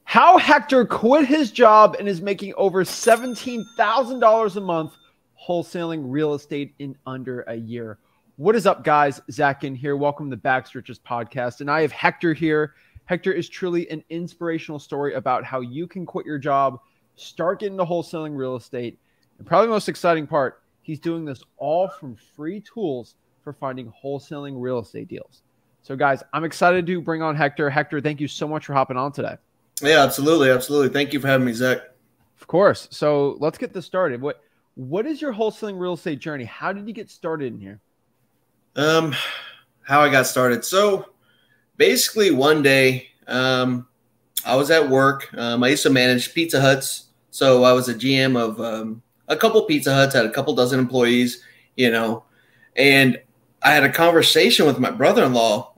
How Hector quit his job and is making over $17,000 a month wholesaling real estate in under a year. What is up, guys? Zach in here. Welcome to the Back's Richest podcast. And I have Hector here. Hector is truly an inspirational story about how you can quit your job, start getting into wholesaling real estate. And probably the most exciting part, he's doing this all from free tools for finding wholesaling real estate deals. So, guys, I'm excited to bring on Hector. Hector, thank you so much for hopping on today. Yeah, absolutely. Absolutely. Thank you for having me, Zach. Of course. So let's get this started. What is your wholesaling real estate journey? How did you get started in here? How I got started. So basically one day, I was at work. I used to manage Pizza Huts. So I was a GM of a couple Pizza Huts, had a couple dozen employees, and I had a conversation with my brother-in-law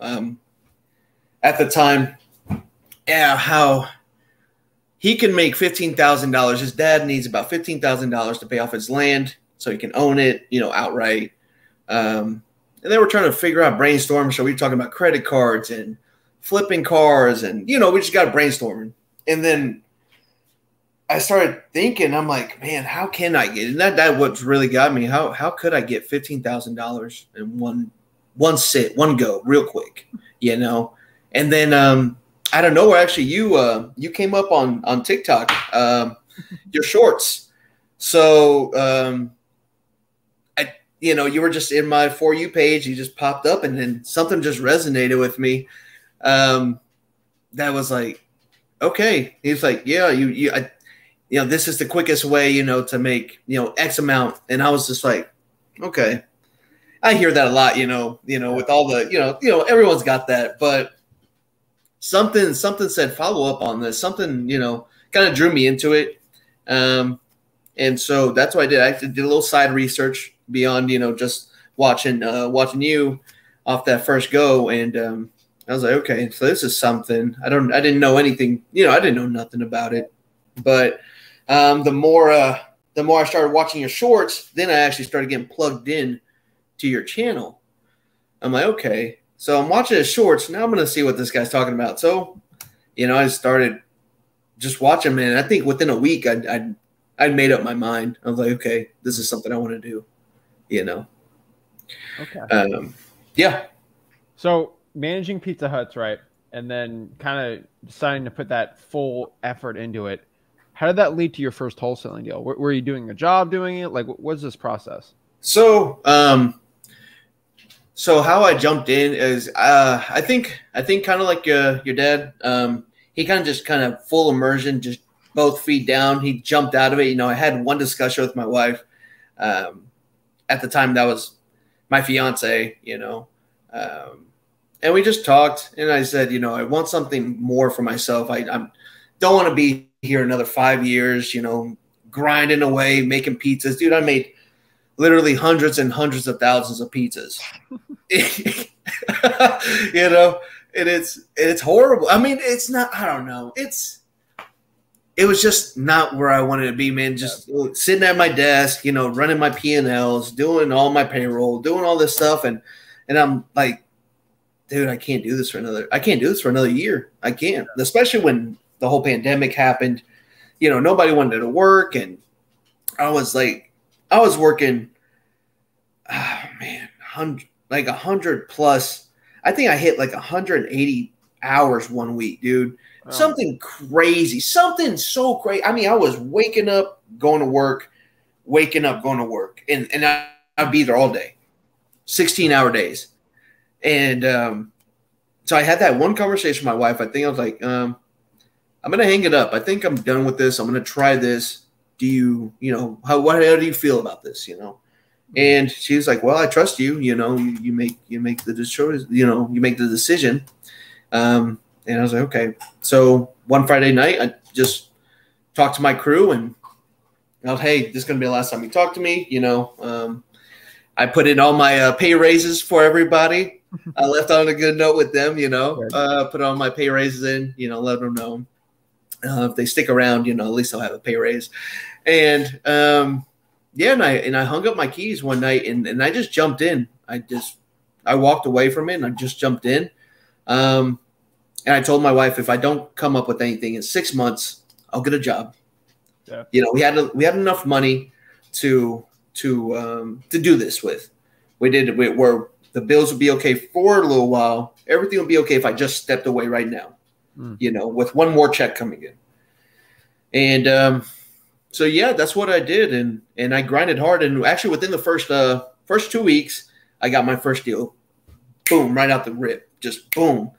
at the time. Yeah, how he can make $15,000. His dad needs about $15,000 to pay off his land so he can own it, outright. And then we're trying to figure out brainstorm. So we were talking about credit cards and flipping cars and, we just got brainstorming. And then I started thinking, I'm like, man, how can I get, and that what's really got me. How could I get $15,000 in one go real quick, And then, out of nowhere, actually, you came up on TikTok, your shorts. So, you were just in my For You page. You just popped up, and then something just resonated with me. That was like, okay. He's like, yeah, this is the quickest way, to make, X amount. And I was just like, okay. I hear that a lot, with all the, everyone's got that, but something said follow up on this. Something, kind of drew me into it. And so that's what I did. I did a little side research beyond, just watching you off that first go. And I was like, okay, so this is something. I didn't know anything, I didn't know nothing about it. But the more I started watching your shorts, then I actually started getting plugged in to your channel. I'm like, okay. So I'm watching his shorts. Now I'm going to see what this guy's talking about. So, I started just watching him. And I think within a week, I'd made up my mind. I was like, okay, this is something I want to do, Okay. Yeah. So managing Pizza Huts, right? And then kind of deciding to put that full effort into it. How did that lead to your first wholesaling deal? Were you doing a job doing it? Like, what's this process? So, So how I jumped in is I think kind of like your dad. He kind of full immersion, just both feet down. He jumped out of it. I had one discussion with my wife. At the time, that was my fiance. And we just talked. And I said, I want something more for myself. I don't want to be here another 5 years. Grinding away, making pizzas, dude. I made literally hundreds and hundreds of thousands of pizzas. And it's horrible. I mean, it's not, I don't know. It was just not where I wanted to be, man. Just sitting at my desk, running my P&Ls, doing all my payroll, doing all this stuff. And I'm like, dude, I can't do this for another year. I can't, especially when the whole pandemic happened, nobody wanted to work. And I was working, oh man, 100 plus. I think I hit like 180 hours one week, dude. Oh. Something crazy, something so crazy. I mean, I was waking up, going to work, and I'd be there all day, 16-hour days. And so I had that one conversation with my wife. I think I was like, I'm going to hang it up. I think I'm done with this. I'm going to try this. Do you, how do you feel about this, And she was like, well, I trust you, you make the choice, you make the decision. And I was like, okay. So one Friday night, I just talked to my crew and I was, hey, this is going to be the last time you talk to me. I put in all my pay raises for everybody. I left on a good note with them, put all my pay raises in, let them know. If they stick around, at least they'll have a pay raise. And, and I hung up my keys one night and I just jumped in. I walked away from it and I just jumped in. And I told my wife, if I don't come up with anything in 6 months, I'll get a job. Yeah. You know, we had enough money to do this with. Where the bills would be okay for a little while. Everything would be okay if I just stepped away right now. You know, with one more check coming in. And so yeah, that's what I did, and I grinded hard. And actually, within the first 2 weeks, I got my first deal. Boom, right out the rip, just boom.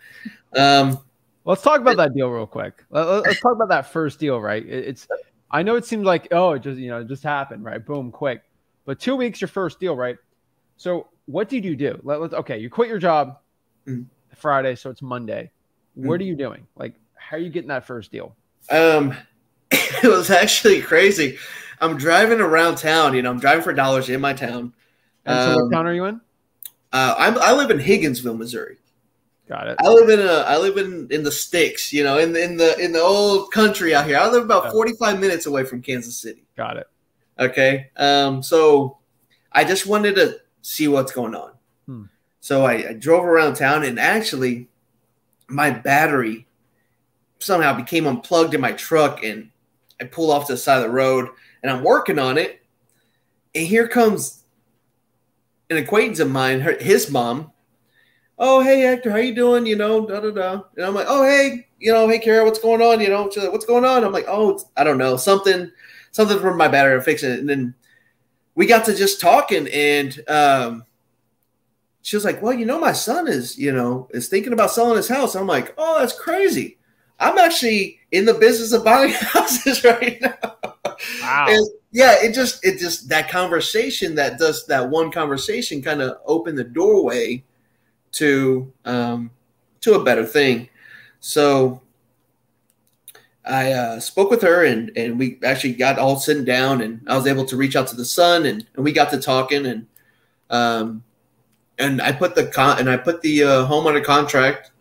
Let's talk about that deal real quick. Let's talk about that first deal, right? I know it seems like, oh, it just happened, right? Boom, quick. But 2 weeks, your first deal, right? So what did you do? Okay, you quit your job Friday, so it's Monday. What are you doing? Like, how are you getting that first deal? It was actually crazy. I'm driving around town. You know, I'm driving for dollars in my town. And so what town are you in? I live in Higginsville, Missouri. Got it. I live in the sticks, you know, in the old country out here. I live about 45 minutes away from Kansas City. Got it. Okay. So I just wanted to see what's going on. So I drove around town, and actually my battery somehow became unplugged in my truck, and I pull off to the side of the road, and I'm working on it. And here comes an acquaintance of mine, his mom. Oh, hey, Hector, how you doing? You know, da-da-da. And I'm like, oh, hey, you know, hey, Kara, what's going on? You know, she's like, what's going on? I'm like, oh, I don't know, something from my battery. I'm fixing it. And then we got to just talking, and she was like, well, you know, my son is thinking about selling his house. I'm like, oh, that's crazy. I'm actually in the business of buying houses right now. Wow. And yeah, it just that conversation, that one conversation kind of opened the doorway to a better thing. So I spoke with her, and we actually got all sitting down, and I was able to reach out to the son, and we got to talking, and I put the home under contract.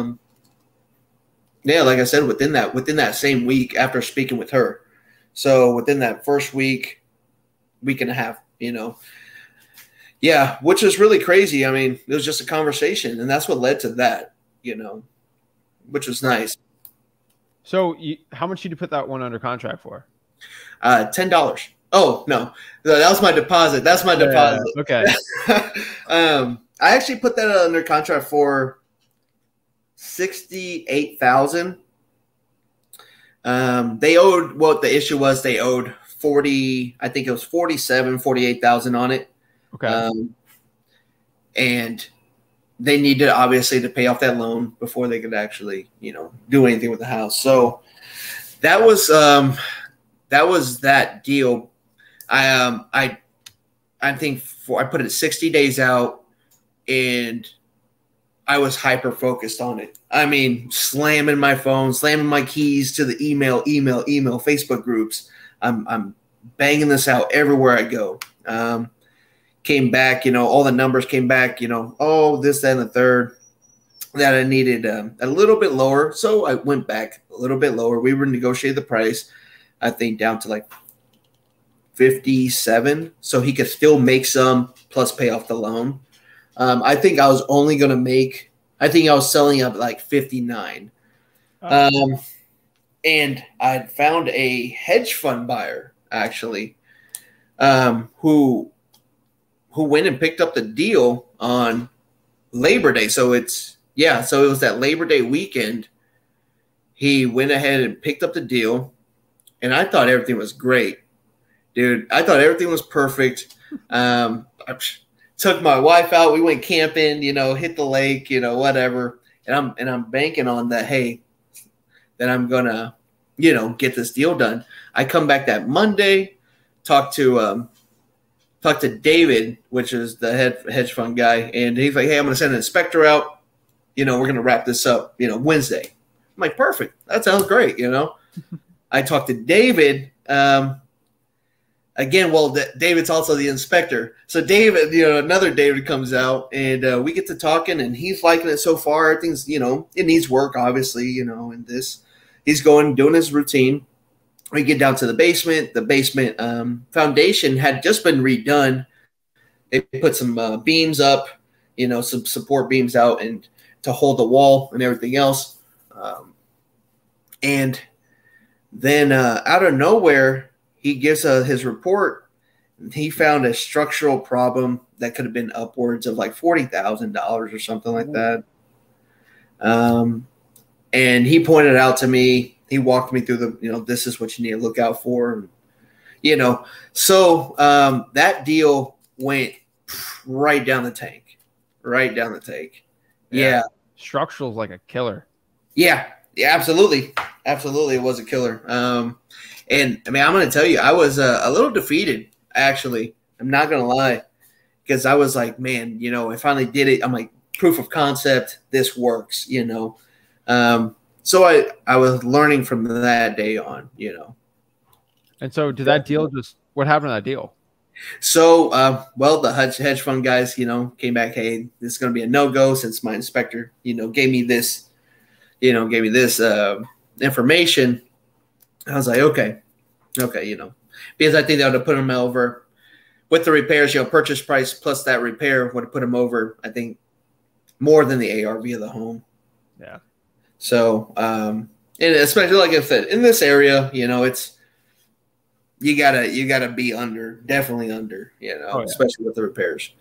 Yeah, like I said, within that same week after speaking with her. So within that first week and a half, you know. Yeah, which is really crazy. I mean, it was just a conversation, and that's what led to that, you know, which was nice. So how much did you put that one under contract for? $10. Oh, no. That was my deposit. That's my deposit. Okay. I actually put that under contract for $68,000. They owed, what the issue was, they owed 40, I think it was 48,000 on it. Okay. And they needed, obviously, to pay off that loan before they could actually, you know, do anything with the house. So that was that deal. I think I put it 60 days out, and I was hyper focused on it. I mean, slamming my phone, slamming my keys to the email, Facebook groups. I'm banging this out everywhere I go. Came back, you know, all the numbers came back, you know, oh, this, that, and the third, that I needed a little bit lower. So I went back a little bit lower. We were negotiating the price, I think, down to like 57, so he could still make some plus pay off the loan. I think I was only going to make, I think I was selling up like 59. And I found a hedge fund buyer, actually, who went and picked up the deal on Labor Day. So it was that Labor Day weekend. He went ahead and picked up the deal, and I thought everything was great. Dude, I thought everything was perfect. I took my wife out. We went camping, you know, hit the lake, you know, whatever. And I'm banking on that, hey, that I'm gonna, you know, get this deal done. I come back that Monday, talk to David, which is the hedge fund guy, and he's like, hey, I'm gonna send an inspector out. You know, we're gonna wrap this up, you know, Wednesday. I'm like, perfect. That sounds great, you know. I talked to David. Again, well, David's also the inspector. So David, you know, another David comes out, and we get to talking, and he's liking it so far. Things, you know, it needs work, obviously, you know, and this. He's doing his routine. We get down to the basement. The basement foundation had just been redone. They put some beams up, you know, some support beams out and to hold the wall and everything else. And then out of nowhere, he gives his report. He found a structural problem that could have been upwards of like $40,000 or something like that. And he pointed out to me, he walked me through this is what you need to look out for. So that deal went right down the tank, Yeah. Structural is like a killer. Yeah, absolutely. Absolutely. It was a killer. And I mean, I'm going to tell you, I was a little defeated, actually. I'm not going to lie, because I was like, man, I finally did it. I'm like, proof of concept, this works, So I was learning from that day on, And so did that deal what happened to that deal? So, the hedge fund guys, came back, hey, this is going to be a no-go since my inspector, gave me this information. I was like, okay, because I think that would have put them over with the repairs, purchase price plus that repair would have put them over, I think, more than the ARV of the home. Yeah. So, and especially like I said, in this area, it's, you gotta be definitely under, especially with the repairs.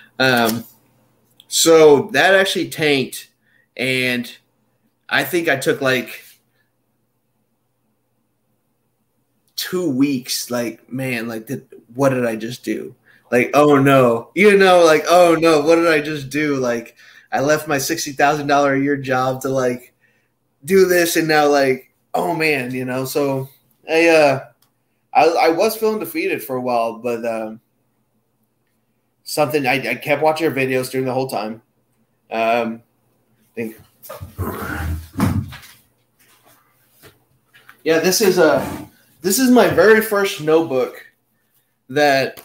So that actually tanked, and I think I took like 2 weeks. Like, man, what did I just do? Like, oh no, oh no, what did I just do? Like, I left my $60,000 a year job to like do this, and now oh man, So I was feeling defeated for a while, but something I kept watching your videos during the whole time. I think, yeah, this is my very first notebook that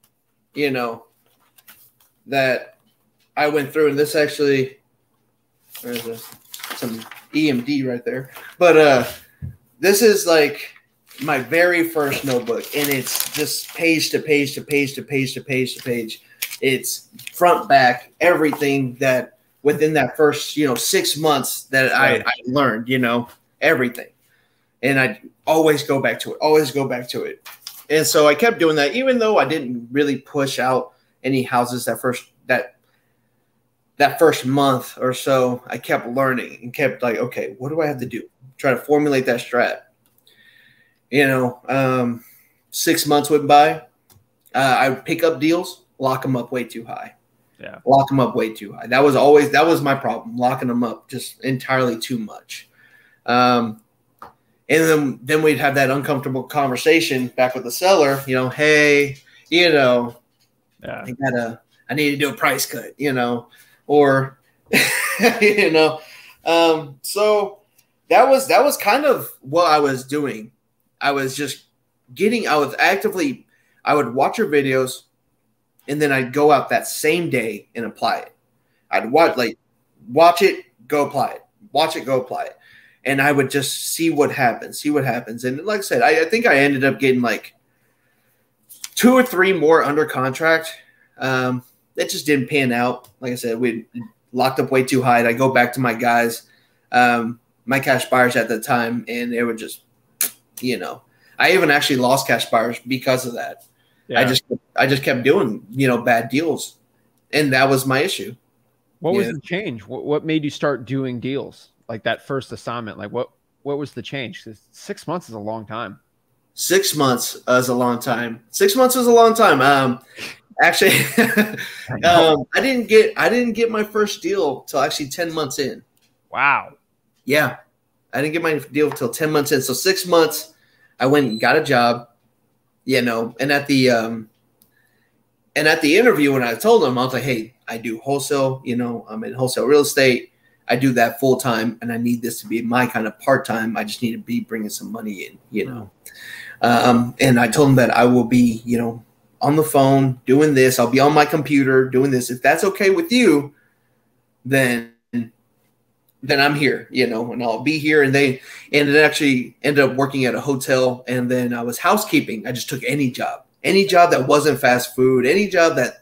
that I went through, and this actually there's some EMD right there, but this is like my very first notebook, and it's just page to page to page to page to page to page. It's front, back, everything that within that first 6 months that I learned, everything. And I always go back to it. And so I kept doing that, even though I didn't really push out any houses that first month or so. I kept learning and kept like, okay, what do I have to do? Try to formulate that strat. 6 months went by. I would pick up deals, lock them up way too high. Yeah. Lock them up way too high. That was my problem, locking them up just entirely too much. And then we'd have that uncomfortable conversation back with the seller, hey, yeah, I need to do a price cut, or, so that was kind of what I was doing. I was just I would watch your videos, and then I'd go out that same day and apply it. I'd watch it, go apply it, watch it, go apply it. And I would just see what happens. And like I said, I think I ended up getting like 2 or 3 more under contract. That just didn't pan out. Like I said, we locked up way too high. I go back to my guys, my cash buyers at the time, and they were just, I even actually lost cash buyers because of that. Yeah. I just kept doing, bad deals, and that was my issue. What was the change? What made you start doing deals? Like that first assignment, like what was the change? 'Cause 6 months is a long time. 6 months is a long time. 6 months is a long time. Actually, I didn't get my first deal till actually 10 months in. Wow. Yeah, I didn't get my deal till 10 months in. So 6 months, I went and got a job. And at the interview when I told them, I was like, hey, I do wholesale. I'm in wholesale real estate. I do that full time, and I need this to be my kind of part time. I just need to be bringing some money in, And I told them that I will be, on the phone doing this. I'll be on my computer doing this. If that's okay with you, then I'm here, and I'll be here. And it actually ended up working at a hotel, and then I was housekeeping. I just took any job that wasn't fast food, any job that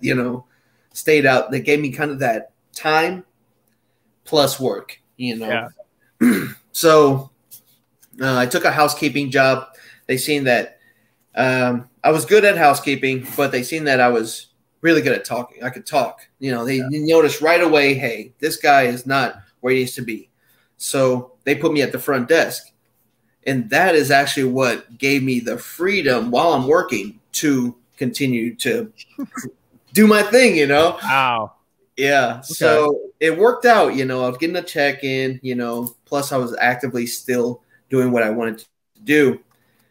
stayed out that gave me kind of that time plus work, Yeah. So I took a housekeeping job. They seen that I was good at housekeeping, but they seen that I was really good at talking. I could talk. They noticed right away, hey, this guy is not where he needs to be. So they put me at the front desk. And that is actually what gave me the freedom while I'm working to continue to do my thing, Wow. Yeah. Okay. So it worked out, I was getting a check in, plus I was actively still doing what I wanted to do.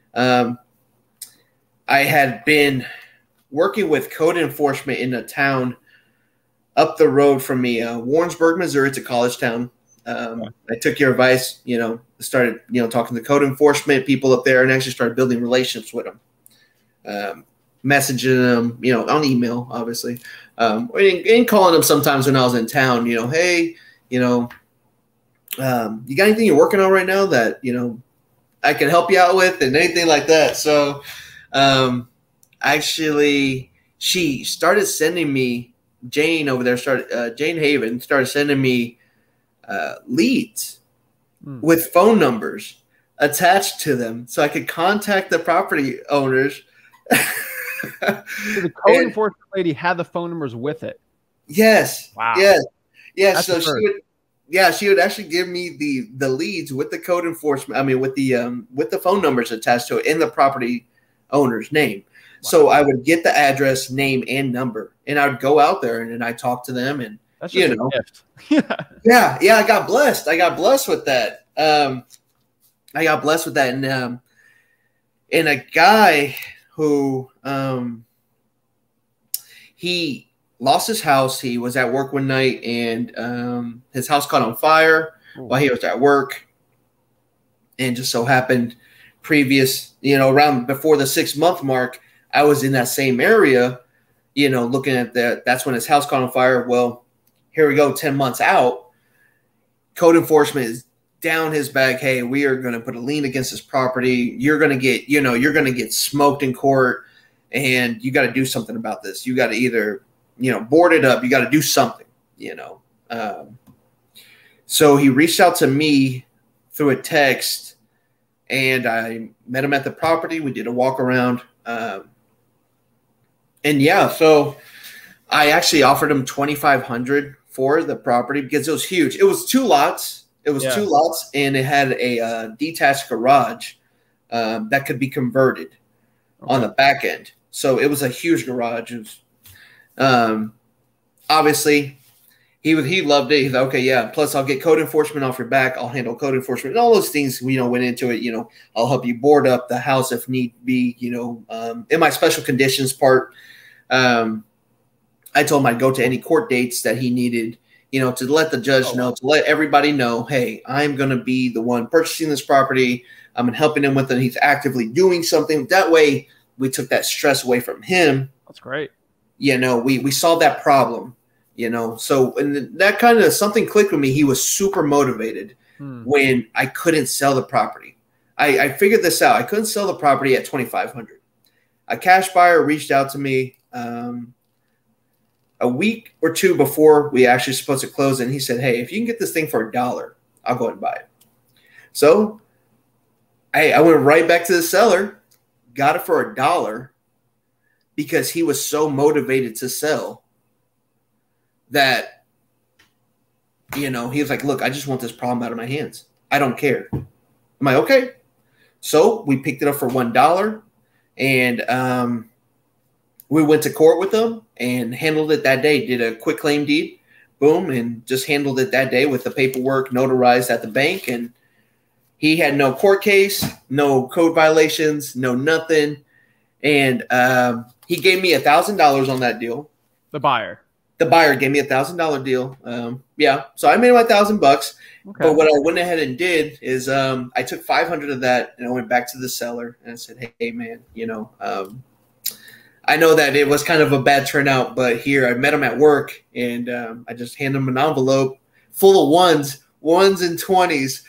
I had been working with code enforcement in a town up the road from me, Warrensburg, Missouri. It's a college town. I took your advice, started, talking to code enforcement people up there and actually started building relationships with them, messaging them, on email, obviously, and calling them sometimes when I was in town, hey, you got anything you're working on right now that, I can help you out with and anything like that. So, actually, she started sending me, Jane over there Jane Haven started sending me leads with phone numbers attached to them so I could contact the property owners. So the code enforcement lady had the phone numbers with it. Yes. Wow. Yes. Yeah. That's So she would actually give me the leads with the code enforcement. I mean, with the phone numbers attached to it in the property owner's name. Wow. So I would get the address, name, and number, and I would go out there and I'd talk to them, and that's just a gift. Yeah. I got blessed. with that. And a guy who he lost his house. He was at work one night, and his house caught on fire while he was at work. And just so happened, around before the 6-month mark, I was in that same area, looking at that. That's when his house caught on fire. Well, here we go, 10 months out. Code enforcement is down his back. Hey, we are going to put a lien against this property. You're going to get, you're going to get smoked in court, and you got to do something about this. You got to either, board it up. You got to do something, So he reached out to me through a text, and I met him at the property. We did a walk around. So I actually offered him $2,500 for the property because it was huge. It was 2 lots. Two lots, and it had a detached garage that could be converted on the back end. So it was a huge garage. It was, obviously, he loved it. He's like, okay, yeah. Plus, I'll get code enforcement off your back. I'll handle code enforcement and all those things. Went into it. I'll help you board up the house if need be. In my special conditions part, I told him I'd go to any court dates that he needed. To let the judge know, to let everybody know, hey, I'm going to be the one purchasing this property. I'm helping him with it. He's actively doing something. That way, we took that stress away from him. That's great. We solved that problem, So and that kind of something clicked with me. He was super motivated when I couldn't sell the property. I figured this out. I couldn't sell the property at $2,500. A cash buyer reached out to me a week or 2 before we actually supposed to close, and he said, hey, if you can get this thing for $1, I'll go ahead and buy it. So I went right back to the seller, got it for $1 because he was so motivated to sell that, he was like, look, I just want this problem out of my hands. I don't care. I'm like, okay. So we picked it up for $1, and we went to court with them and handled it that day, did a quick claim deed, boom, and just handled it that day with the paperwork notarized at the bank. And he had no court case, no code violations, no nothing. And he gave me $1,000 on that deal. The buyer gave me $1,000 deal. So I made my $1,000. Okay. But what I went ahead and did is I took $500 of that and I went back to the seller and I said, hey man, I know that it was kind of a bad turnout, but here I met him at work, and I just handed him an envelope full of ones and 20s.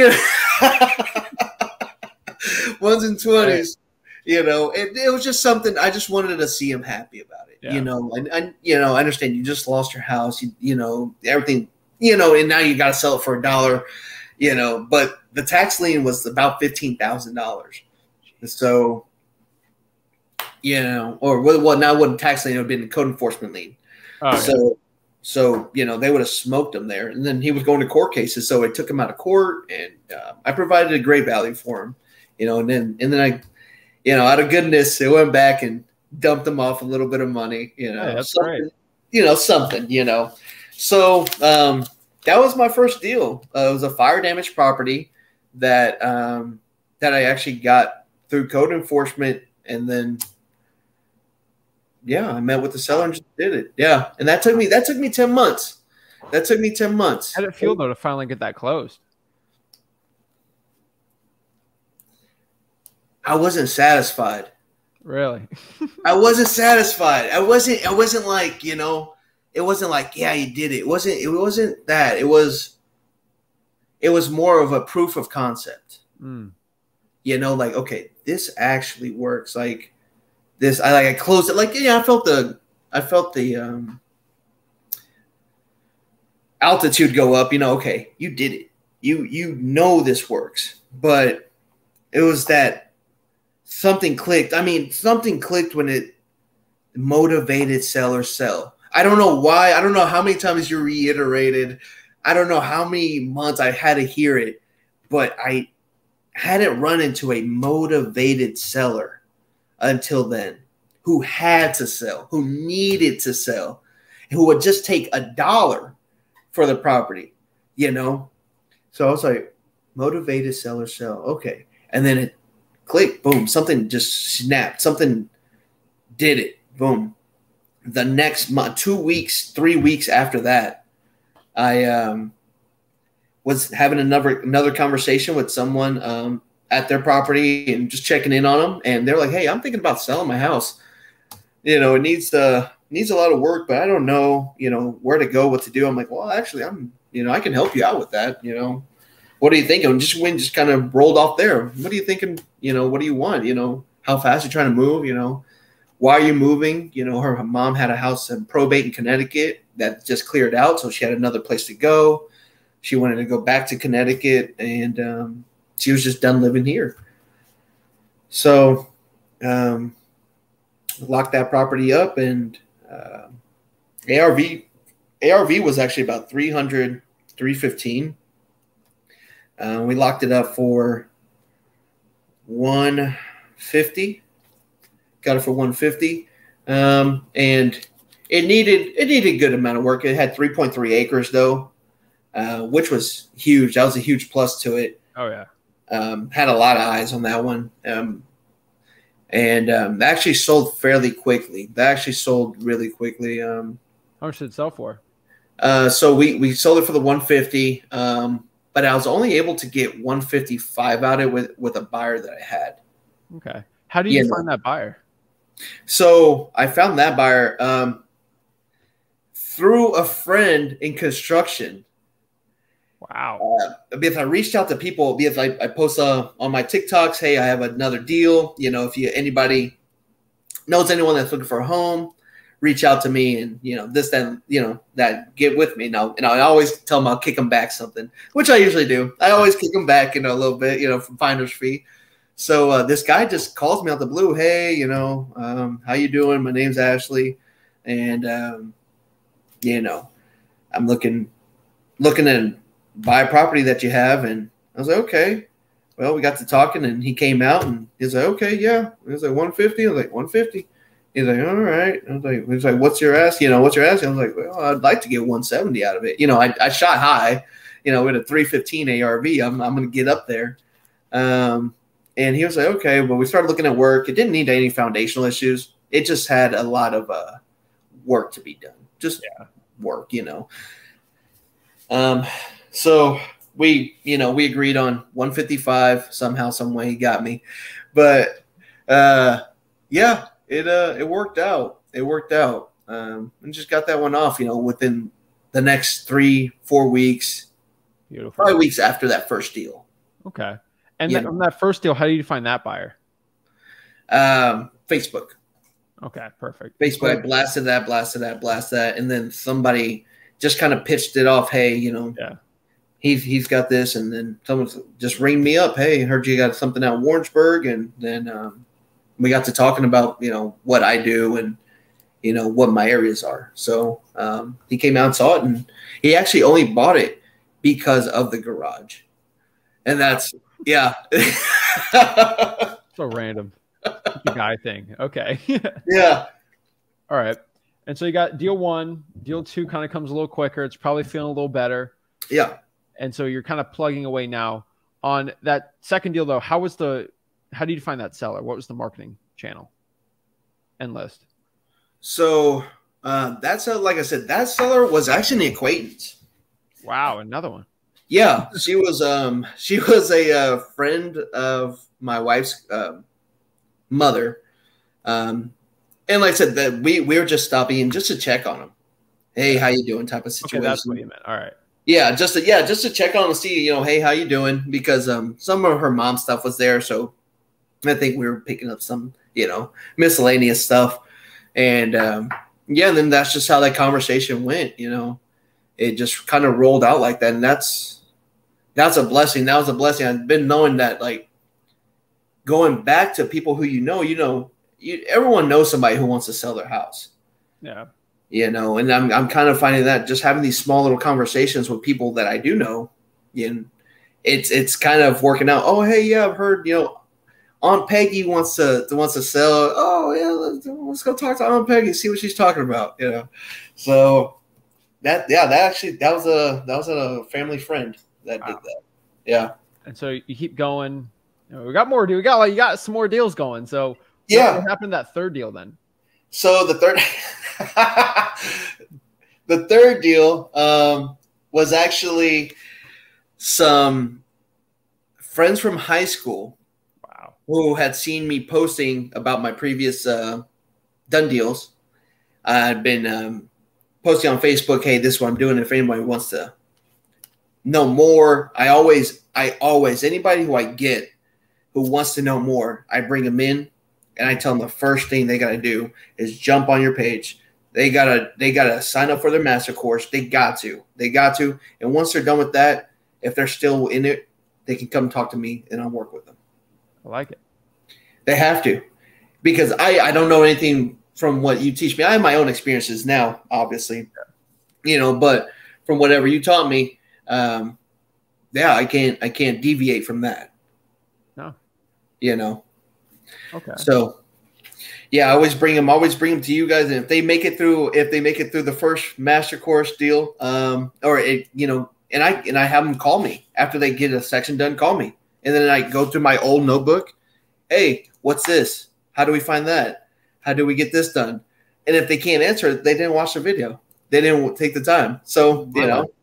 Ones and 20s. It was just something. I just wanted to see him happy about it. And I understand you just lost your house, everything, and now you got to sell it for $1. you know, but the tax lien was about $15,000. So, you know, or well, now it wasn't tax lien, it would have been code enforcement lien. Oh, So, you know, they would have smoked him there. And then he was going to court cases. So I took him out of court, and I provided a great value for him, you know, and then I, you know, out of goodness, I went back and dumped him off a little bit of money, you know, that's something, great. you know, something, you know. So that was my first deal. It was a fire damaged property that that I actually got through code enforcement, and then yeah, I met with the seller and just did it. Yeah, and that took me 10 months. That took me 10 months. How did it feel though to finally get that closed? I wasn't satisfied. Really? I wasn't satisfied. I wasn't like, you know, it wasn't like, yeah, you did it. It wasn't that. It was more of a proof of concept. You know, like, okay, this actually works. Like this, I closed it. Like, yeah, I felt the altitude go up. You know, okay, you did it. You know this works. But it was that something clicked. I mean, something clicked when it motivated sellers sell. I don't know why. I don't know how many times you reiterated. I don't know how many months I had to hear it, but I hadn't run into a motivated seller until then who had to sell, who needed to sell, who would just take $1 for the property, you know? So I was like, motivated seller sell. Okay. And then it clicked, boom, something just snapped. Something did it. Boom. The next month, 2 weeks, 3 weeks after that, I was having another conversation with someone at their property and just checking in on them. And they're like, hey, I'm thinking about selling my house. You know, it needs a lot of work, but I don't know, you know, where to go, what to do. I'm like, well, actually, I can help you out with that. You know, what are you thinking? Just kind of rolled off there. What are you thinking? You know, what do you want? You know, how fast you're trying to move? You know, why are you moving? You know, her mom had a house in probate in Connecticut that just cleared out, so she had another place to go. She wanted to go back to Connecticut, and she was just done living here. So locked that property up, and ARV was actually about $315. We locked it up for $150. Got it for $150, and it needed a good amount of work. It had 3.3 acres though, which was huge. That was a huge plus to it. Oh yeah. Had a lot of eyes on that one, and that actually sold fairly quickly. That actually sold really quickly. How much did it sell for? So we sold it for the $150, but I was only able to get $155 out of it with a buyer that I had. Okay. How did you find that buyer? So I found that buyer through a friend in construction. Wow. Because I reached out to people, because I post on my TikToks, hey, I have another deal. You know, if anybody knows anyone that's looking for a home, reach out to me, and you know, this, then, you know, that, get with me. Now, and I always tell them I'll kick them back something, which I usually do. I always kick them back, you know, a little bit, you know, from finder's fee. So this guy just calls me out the blue. Hey, you know, how you doing? My name's Ashley, and you know, I'm looking to buy a property that you have. And I was like, okay. Well, we got to talking, and he came out, and he's like, okay, yeah. He was like, 150. I was like, 150. He's like, all right. I was like, he's like, what's your ask? You know, what's your ask? I was like, well, I'd like to get 170 out of it. You know, I shot high. You know, with a 315 ARV, I'm going to get up there. And he was like, okay. Well, we started looking at work. It didn't need any foundational issues. It just had a lot of work to be done. Just work, you know. So we agreed on 155 somehow, some way. He got me, but yeah, it worked out. It worked out. And just got that one off, you know, within the next 3-4 weeks. Beautiful. Probably weeks after that first deal. Okay. And on that first deal, how do you find that buyer? Facebook. Okay, perfect. Facebook. I blasted that. And then somebody just kind of pitched it off. Hey, you know, he's got this, and then someone just ringed me up. Hey, heard you got something out in Warrensburg, and then we got to talking about what I do and what my areas are. So he came out and saw it, and he actually only bought it because of the garage, and that's So random. The guy thing. Okay. Yeah. All right. And so you got deal 1, deal 2 kind of comes a little quicker. It's probably feeling a little better. Yeah. And so you're kind of plugging away now on that second deal though. How do you find that seller? What was the marketing channel and list? So like I said, that seller was actually an acquaintance. Wow. Another one. Yeah. She was a friend of my wife's mother. And like I said, that we were just stopping in just to check on them. Hey, how you doing? Type of situation. Okay, that's what you meant. All right. Yeah, just to check on and see, hey, how you doing? Because some of her mom stuff was there, so I think we were picking up some, miscellaneous stuff, and and then that's just how that conversation went. It just kind of rolled out like that, and that's a blessing. That was a blessing. I've been knowing that, like, going back to people who everyone knows somebody who wants to sell their house. Yeah. And I'm kind of finding that just having these small little conversations with people that I do know, it's kind of working out. Oh, hey, yeah, I've heard, Aunt Peggy wants to sell. Oh, yeah, let's go talk to Aunt Peggy, see what she's talking about. So that was a family friend that did that. Yeah. And so you keep going. We got more. You got some more deals going. So yeah, what happened to that third deal then? So the third deal was actually some friends from high school. Wow. Who had seen me posting about my previous done deals. I'd been posting on Facebook, hey, this is what I'm doing. If anybody wants to know more, I always, anybody who I get who wants to know more, I bring them in. And I tell them the first thing they got to do is jump on your page. They gotta sign up for their master course. They got to. And once they're done with that, if they're still in it, they can come talk to me and I'll work with them. I like it. They have to, because I don't know anything from what you teach me. I have my own experiences now, obviously, but from whatever you taught me, I can't deviate from that. No. Okay. So, yeah, I always bring them to you guys, and if they make it through the first master course deal, and I have them call me after they get a section done. Call me, and then I go through my old notebook. Hey, what's this? How do we find that? How do we get this done? And if they can't answer, they didn't watch the video. They didn't take the time. So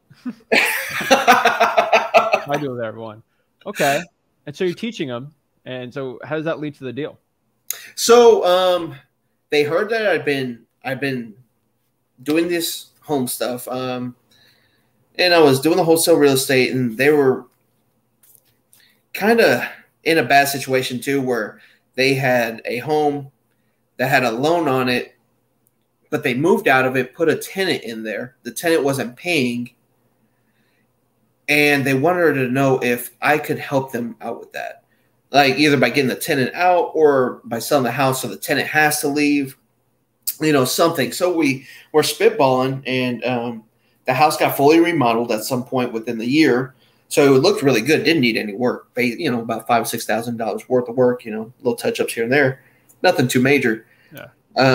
I do with everyone. Okay, and so you're teaching them, and so how does that lead to the deal? So they heard that I've been doing this home stuff, and I was doing the wholesale real estate, and they were kind of in a bad situation too, where they had a home that had a loan on it, but they moved out of it, put a tenant in there. The tenant wasn't paying, and they wanted to know if I could help them out with that. Like either by getting the tenant out or by selling the house so the tenant has to leave, something. So we were spitballing, and the house got fully remodeled at some point within the year. So it looked really good. Didn't need any work. About $5,000 or $6,000 worth of work, little touch-ups here and there. Nothing too major. Yeah.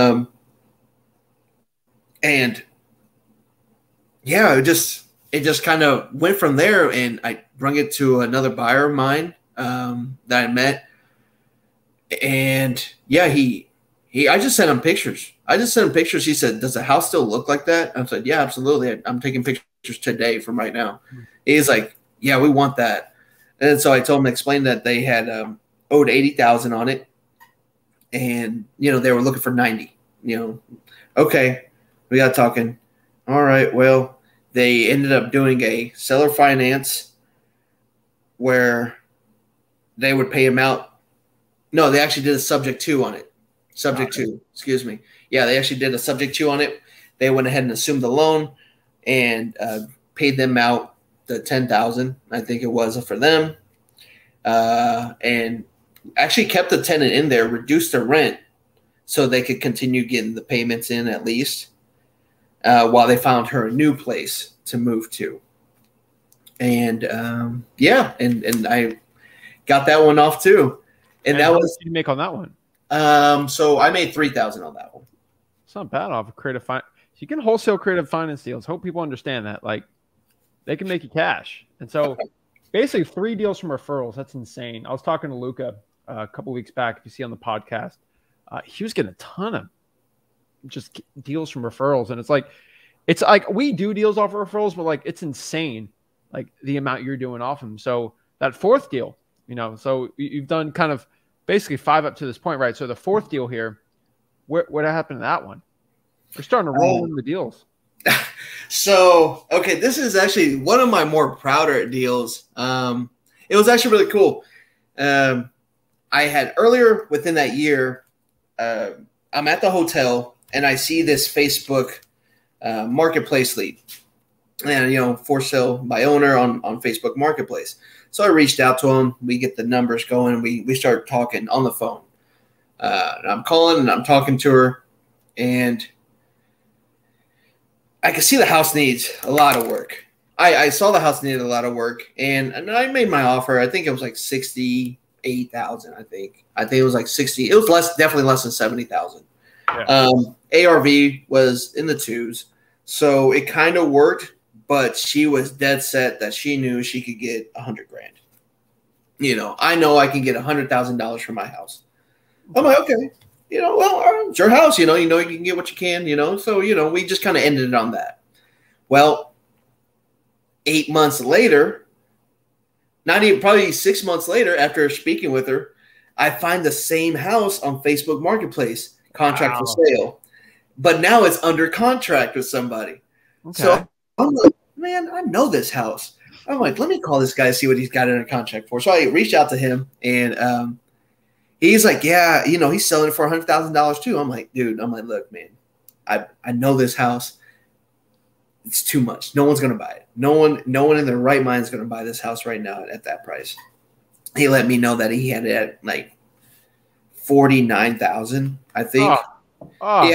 And yeah, it just kind of went from there, and I brung it to another buyer of mine that I met, and yeah, I just sent him pictures. He said, "Does the house still look like that?" I said, "Yeah, absolutely. I'm taking pictures today from right now." He's like, "Yeah, we want that." And so I told him to explain that they had owed $80,000 on it, and they were looking for 90. Okay, we got talking. All right, well, they ended up doing a seller finance where they would pay him out. No, they actually did a subject to on it. Excuse me. Yeah, they actually did a subject to on it. They went ahead and assumed the loan and paid them out the 10,000, I think it was for them, and actually kept the tenant in there, reduced the rent so they could continue getting the payments in at least while they found her a new place to move to. And yeah, and I got that one off too. And that was you make on that one. So I made 3,000 on that one. It's not bad off of creative finance. You can wholesale creative finance deals. Hope people understand that. Like, they can make you cash. And so basically 3 deals from referrals. That's insane. I was talking to Luca a couple weeks back, if you see on the podcast. He was getting a ton of just deals from referrals. And it's like we do deals off of referrals, but like it's insane, like the amount you're doing off them. So that 4th deal, so you've done kind of basically 5 up to this point, right? So the 4th deal here, what happened to that one? We're starting to roll in the deals. So, okay, this is actually one of my more prouder deals. It was actually really cool. I had earlier within that year, I'm at the hotel and I see this Facebook marketplace lead, and for sale by owner on Facebook Marketplace. So I reached out to him. We get the numbers going. We start talking on the phone. And I'm calling and I'm talking to her, and I could see the house needs a lot of work. I saw the house needed a lot of work, and I made my offer. I think it was like 68,000. I think it was like 60. It was definitely less than 70,000. Yeah. ARV was in the 2s, so it kind of worked. But she was dead set that she knew she could get $100,000. I know I can get $100,000 for my house. I'm like, okay, well, it's your house, you can get what you can, So, we just kind of ended it on that. Well, 8 months later, not even probably 6 months later, after speaking with her, I find the same house on Facebook Marketplace, contract for sale, but now it's under contract with somebody. Okay. So I'm like, man, I know this house. I'm like, let me call this guy, see what he's got under contract for. So I reached out to him, and he's like, yeah, he's selling it for $100,000 too. I'm like, dude, look, man, I know this house. It's too much. No one's going to buy it. No one in their right mind is going to buy this house right now at that price. He let me know that he had it at like 49,000, I think. Yeah.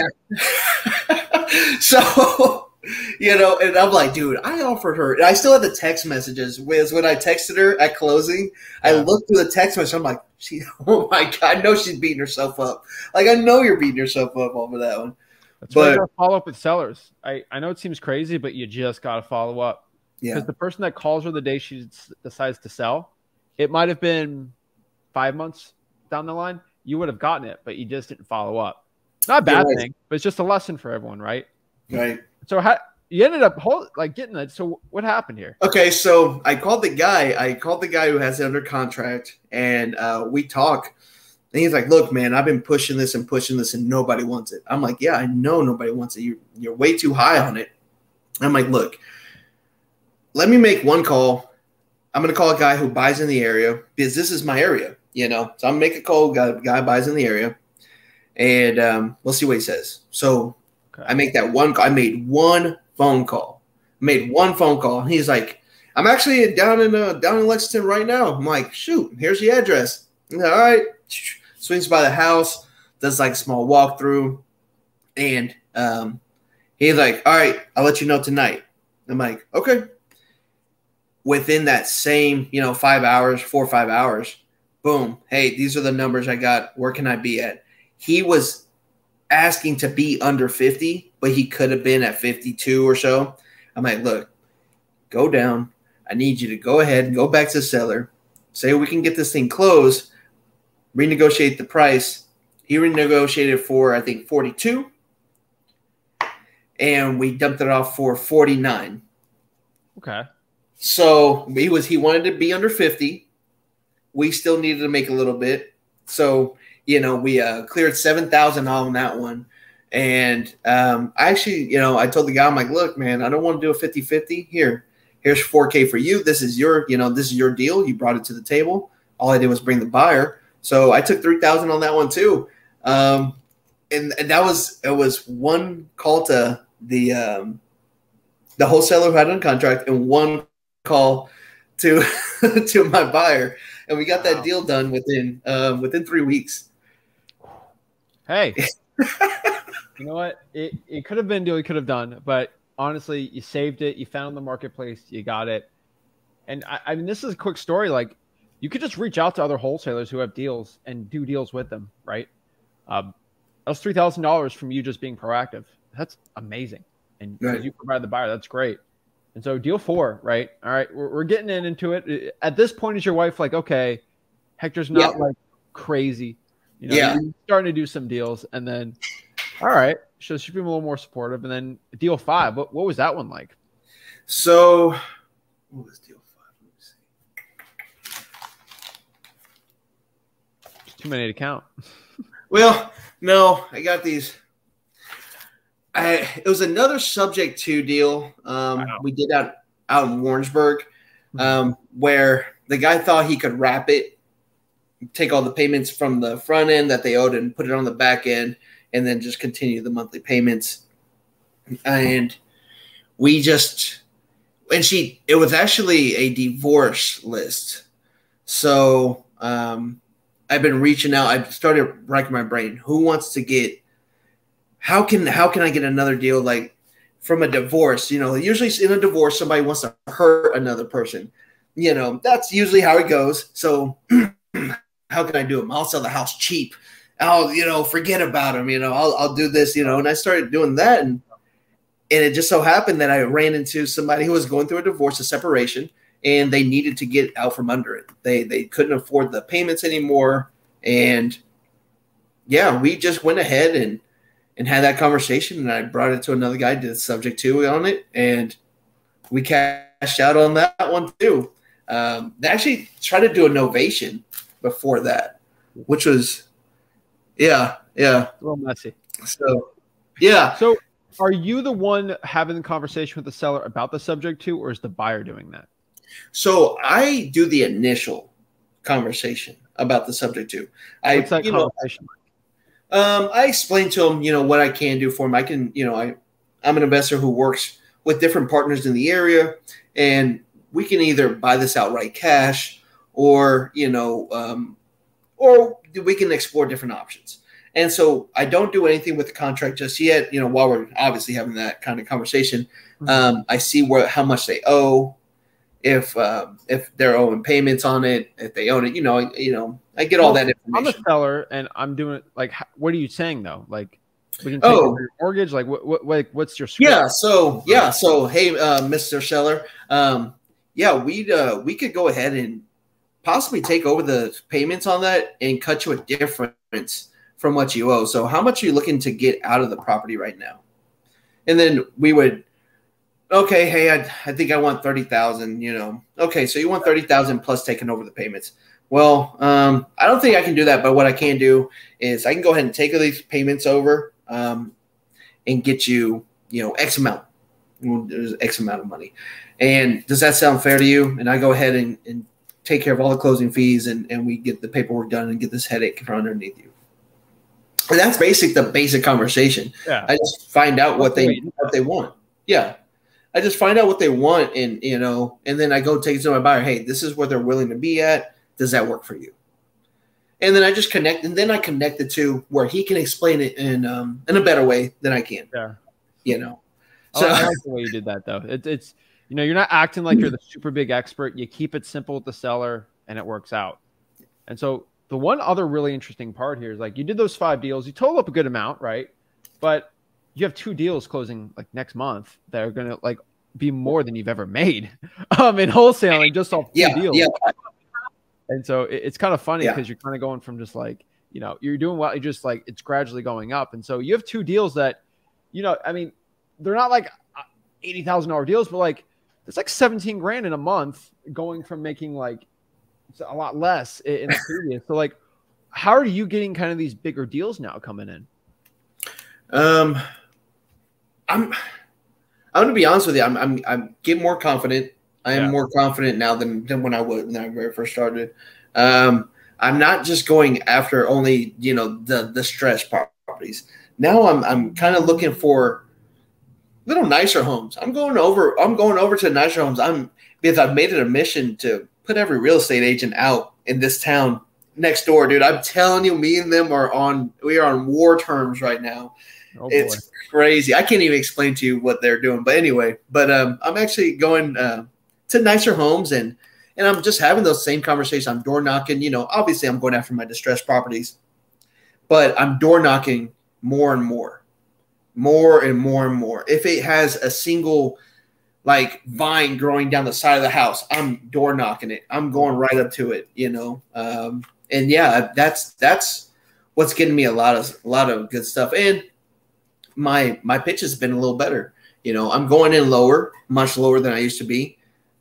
So, and I'm like, dude, I offered her, and I still have the text messages when I texted her at closing. I looked through the text message. I'm like, oh my God, I know she's beating herself up. Like, I know you're beating yourself up over that one. That's why you gotta follow up with sellers. I know it seems crazy, but you just got to follow up. Yeah. Because the person that calls her the day she decides to sell, it might have been 5 months down the line. You would have gotten it, but you just didn't follow up. Not a bad thing, but it's just a lesson for everyone, right? Right. So you ended up getting it. So what happened here? Okay, so I called the guy. Who has it under contract, and we talk. And he's like, look, man, I've been pushing this, and nobody wants it. I'm like, yeah, I know nobody wants it. You're way too high on it. I'm like, look, let me make one call. I'm going to call a guy who buys in the area, because this is my area, So I'm going to make a call. Guy buys in the area, and we'll see what he says. So I make that one call. I made one phone call. And he's like, I'm actually down in Lexington right now. I'm like, shoot, here's the address. All right. Swings by the house, does like a small walkthrough, and he's like, all right, I'll let you know tonight. I'm like, okay. Within that same, 5 hours, 4 or 5 hours, boom, hey, these are the numbers I got. Where can I be at? He was asking to be under 50, but he could have been at 52 or so. I'm like, look, go down. I need you to go ahead and go back to the seller, say we can get this thing closed, renegotiate the price. He renegotiated for, I think, 42, and we dumped it off for 49. Okay. So he wanted to be under 50. We still needed to make a little bit. So, we cleared 7,000 on that one. And I actually, I told the guy, I'm like, look, man, I don't want to do a 50-50. Here's $4K for you. This is your deal. You brought it to the table. All I did was bring the buyer. So I took 3,000 on that one too. And it was one call to the wholesaler who had it on contract, and one call to to my buyer, and we got that deal done within 3 weeks. Hey, you know what? It could have been a deal you could have done, but honestly, you saved it. You found the marketplace. You got it. And I mean, this is a quick story. Like, you could just reach out to other wholesalers who have deals and do deals with them, right? That was $3,000 from you just being proactive. That's amazing. And right. You provide the buyer. That's great. And so deal 4, right? All right, we're getting into it. At this point, is your wife like, okay, Hector's not like crazy. You know, you're starting to do some deals, and then, all right, so she's being a little more supportive. And then deal 5, what was that one like? So, what was deal 5? Let me see. There's too many to count. Well, no, I got these. It was another subject to deal we did out in Warrensburg, where the guy thought he could wrap it, take all the payments from the front end that they owed and put it on the back end, and then just continue the monthly payments. And it was actually a divorce list. So I've been reaching out. I started racking my brain. Who wants to get? How can I get another deal like from a divorce? You know, usually in a divorce, somebody wants to hurt another person. You know, that's usually how it goes. So how can I do them? I'll sell the house cheap. I'll, forget about them. I'll do this, and I started doing that. And it just so happened that I ran into somebody who was going through a divorce, a separation, and they needed to get out from under it. They couldn't afford the payments anymore. And yeah, we just went ahead and had that conversation, and I brought it to another guy, did subject to on it, and we cashed out on that one too. They actually tried to do a novation before that, which was, a little messy. So, yeah. So are you the one having the conversation with the seller about the subject to, or is the buyer doing that? So I do the initial conversation about the subject to. What's that conversation like? I explained to him, what I can do for him. I can, I'm an investor who works with different partners in the area, and we can either buy this outright cash or, or we can explore different options. And so I don't do anything with the contract just yet, while we're obviously having that kind of conversation. I see how much they owe, if they're owing payments on it, if they own it, I get all that information. I'm a seller, and I'm doing like, what are you saying though? Like, we can take over your mortgage. Like, what's your script? Yeah. So hey, Mr. Seller, we could go ahead and possibly take over the payments on that and cut you a difference from what you owe. So how much are you looking to get out of the property right now? And then we would. Okay, hey, I think I want 30,000. Okay, so you want 30,000 plus taking over the payments. Well, I don't think I can do that, but what I can do is I can go ahead and take these payments over and get you, X amount. There's X amount of money. And does that sound fair to you? And I go ahead and take care of all the closing fees, and we get the paperwork done and get this headache from underneath you. And that's the basic conversation. Yeah. I just find out what they want. Yeah. I just find out what they want, and and then I go take it to my buyer. Hey, this is where they're willing to be at. Does that work for you? And then I just connect, and then I connect it to where he can explain it in a better way than I can. Yeah. So I like the way you did that, though. It's you're not acting like you're the super big expert. You keep it simple with the seller, and it works out. And so the one other really interesting part here is, like, you did those 5 deals. You totaled up a good amount, right? But you have 2 deals closing like next month that are going to like be more than you've ever made in wholesaling just off 2 deals. Yeah. And so it's kind of funny because you're kind of going from just like, you're doing well. You just like, it's gradually going up. And so you have 2 deals that, I mean, they're not like $80,000 deals, but like, it's like 17 grand in a month, going from making like a lot less in the previous. So like, how are you getting kind of these bigger deals now coming in? I'm going to be honest with you. I'm getting more confident. I am more confident now than when I very first started. I'm not just going after only, the stress properties. Now I'm kind of looking for little nicer homes. I'm going over to nicer homes. because I've made it a mission to put every real estate agent out in this town next door, dude. I'm telling you, me and them we are on war terms right now. Oh, it's crazy. I can't even explain to you what they're doing. But anyway, I'm actually going to nicer homes and I'm just having those same conversations. I'm door knocking. You know, obviously I'm going after my distressed properties, but I'm door knocking more and more. If it has a single like vine growing down the side of the house, I'm door knocking it. I'm going right up to it, you know. And yeah, that's what's getting me a lot of good stuff. And my pitch has been a little better. You know, I'm going in lower, much lower than I used to be.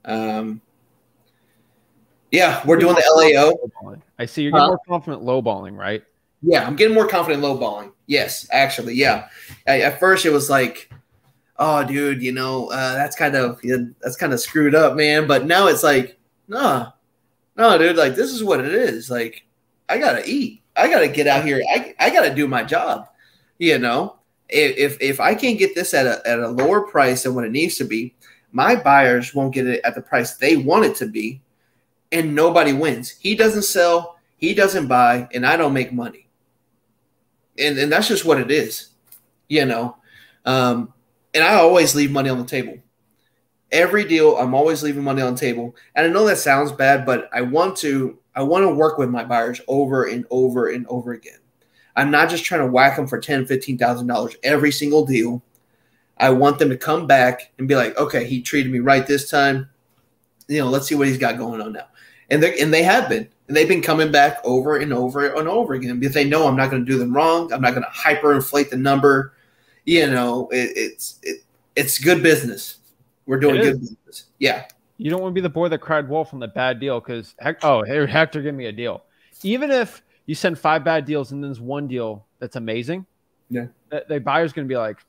Yeah, we're doing the LAO. I see you're getting more confident lowballing, right? Yeah, I'm getting more confident lowballing. Yes, actually, yeah. At first, it was like, oh, dude, you know, that's kind of screwed up, man. But now it's like, no, dude, like this is what it is. Like, I gotta eat. I gotta get out here. I gotta do my job. You know, if I can't get this at a lower price than what it needs to be, my buyers won't get it at the price they want it to be, and nobody wins. He doesn't sell, he doesn't buy, and I don't make money. And that's just what it is, you know. And I always leave money on the table. Every deal, I'm always leaving money on the table. And I know that sounds bad, but I want to work with my buyers over and over and over again. I'm not just trying to whack them for $10,000, $15,000 every single deal. I want them to come back and be like, okay, he treated me right this time. You know, let's see what he's got going on now. And they have been. And they've been coming back over and over and over again because they know I'm not going to do them wrong. I'm not going to hyperinflate the number. You know, it's good business. We're doing good business. Yeah. You don't want to be the boy that cried wolf on the bad deal because, hey, Hector, give me a deal. Even if you send 5 bad deals and then there's one deal that's amazing, yeah, the buyer's going to be like,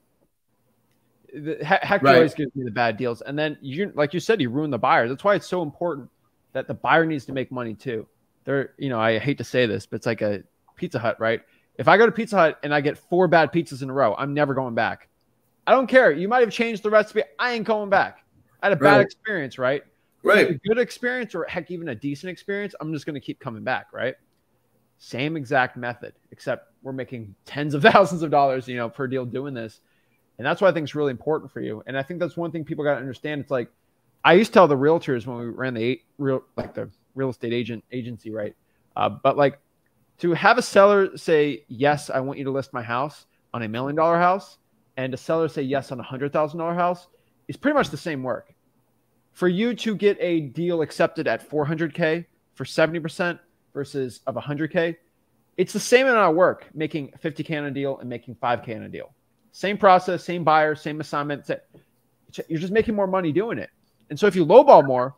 Hector always gives me the bad deals. And then, like you said, you ruin the buyer. That's why it's so important that the buyer needs to make money too. You know, I hate to say this, but it's like a Pizza Hut, right? If I go to Pizza Hut and I get 4 bad pizzas in a row, I'm never going back. I don't care. You might have changed the recipe. I ain't going back. I had a bad experience, right? Right. A good experience or heck, even a decent experience, I'm just going to keep coming back, right? Same exact method, except we're making tens of thousands of dollars, you know, per deal doing this. And that's why I think it's really important for you. And I think that's one thing people got to understand. It's like, I used to tell the realtors when we ran the real estate agency, right? But like to have a seller say, yes, I want you to list my house on $1 million house, and a seller say yes on $100,000 house is pretty much the same work. For you to get a deal accepted at $400K for 70% versus of $100K, it's the same amount of work making $50K on a deal and making $5K on a deal. Same process, same buyer, same assignment. You're just making more money doing it. And so if you lowball more,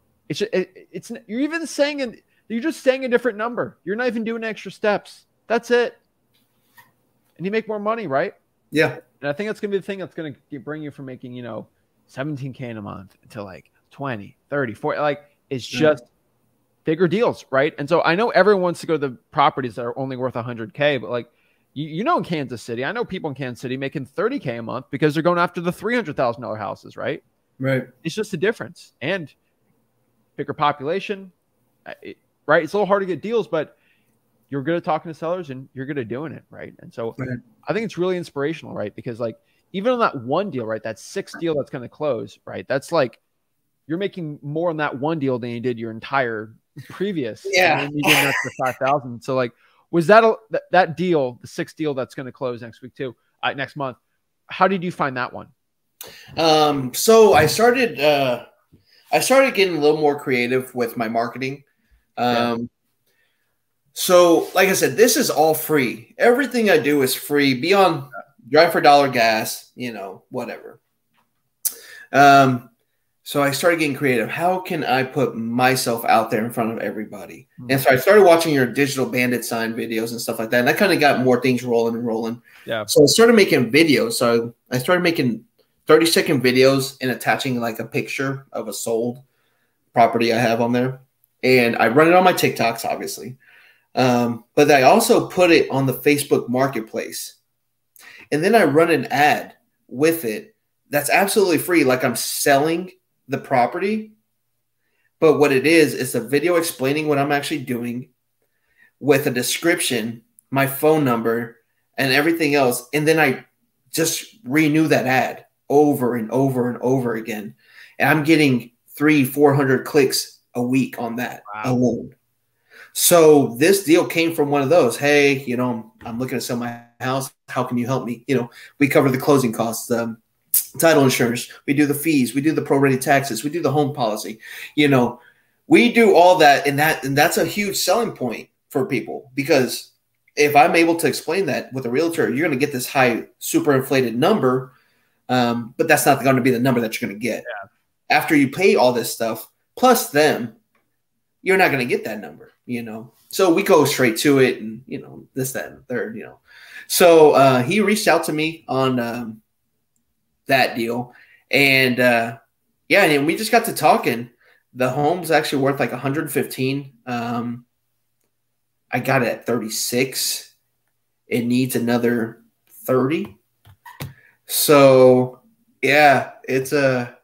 you're even saying you're just saying a different number. You're not even doing extra steps. That's it. And you make more money, right? Yeah. And I think that's going to be the thing that's going to bring you from making, you know, 17K in a month to like 20, 30, 40. Like it's just bigger deals, right? And so I know everyone wants to go to the properties that are only worth 100K, but like, you know, in Kansas City, I know people in Kansas City making 30K a month because they're going after the $300,000 houses, right? Right. It's just a difference. And bigger population, right? It's a little hard to get deals, but you're good at talking to sellers and you're good at doing it, right? And so I think it's really inspirational, right? Because like even on that one deal, right, that 6th deal that's going to close, right? That's like you're making more on that one deal than you did your entire previous. Yeah. And you did an extra 5,000. So like, was that deal, the 6th deal that's going to close next week too, next month? How did you find that one? So I started getting a little more creative with my marketing. So like I said, this is all free. Everything I do is free beyond drive for $1 gas, you know, whatever. So I started getting creative. How can I put myself out there in front of everybody? And so I started watching your Digital Bandit sign videos and stuff like that. And that kind of got more things rolling. Yeah. So I started making videos. So I started making 30-second videos and attaching like a picture of a sold property I have on there. And I run it on my TikToks, obviously. But I also put it on the Facebook Marketplace. And then I run an ad with it that's absolutely free. Like I'm selling the property But what it is a video explaining what I'm actually doing with a description, my phone number, and everything else. And then I just renew that ad over and over and over again. And I'm getting 300-400 clicks a week on that alone. So this deal came from one of those. Hey, you know, I'm looking to sell my house. How can you help me? You know, we cover the closing costs, title insurance. We do the fees. We do the prorated taxes. We do the home policy. You know, we do all that, and that's a huge selling point for people, because if I'm able to explain that with a realtor, you're going to get this high, super inflated number, but that's not going to be the number that you're going to get. Yeah. After you pay all this stuff plus them, you're not going to get that number, you know. So we go straight to it, and you know, this, that, and third, you know. So he reached out to me on that deal, and yeah, and we just got to talking. The home's actually worth like 115. I got it at 36. It needs another 30. So yeah, that's a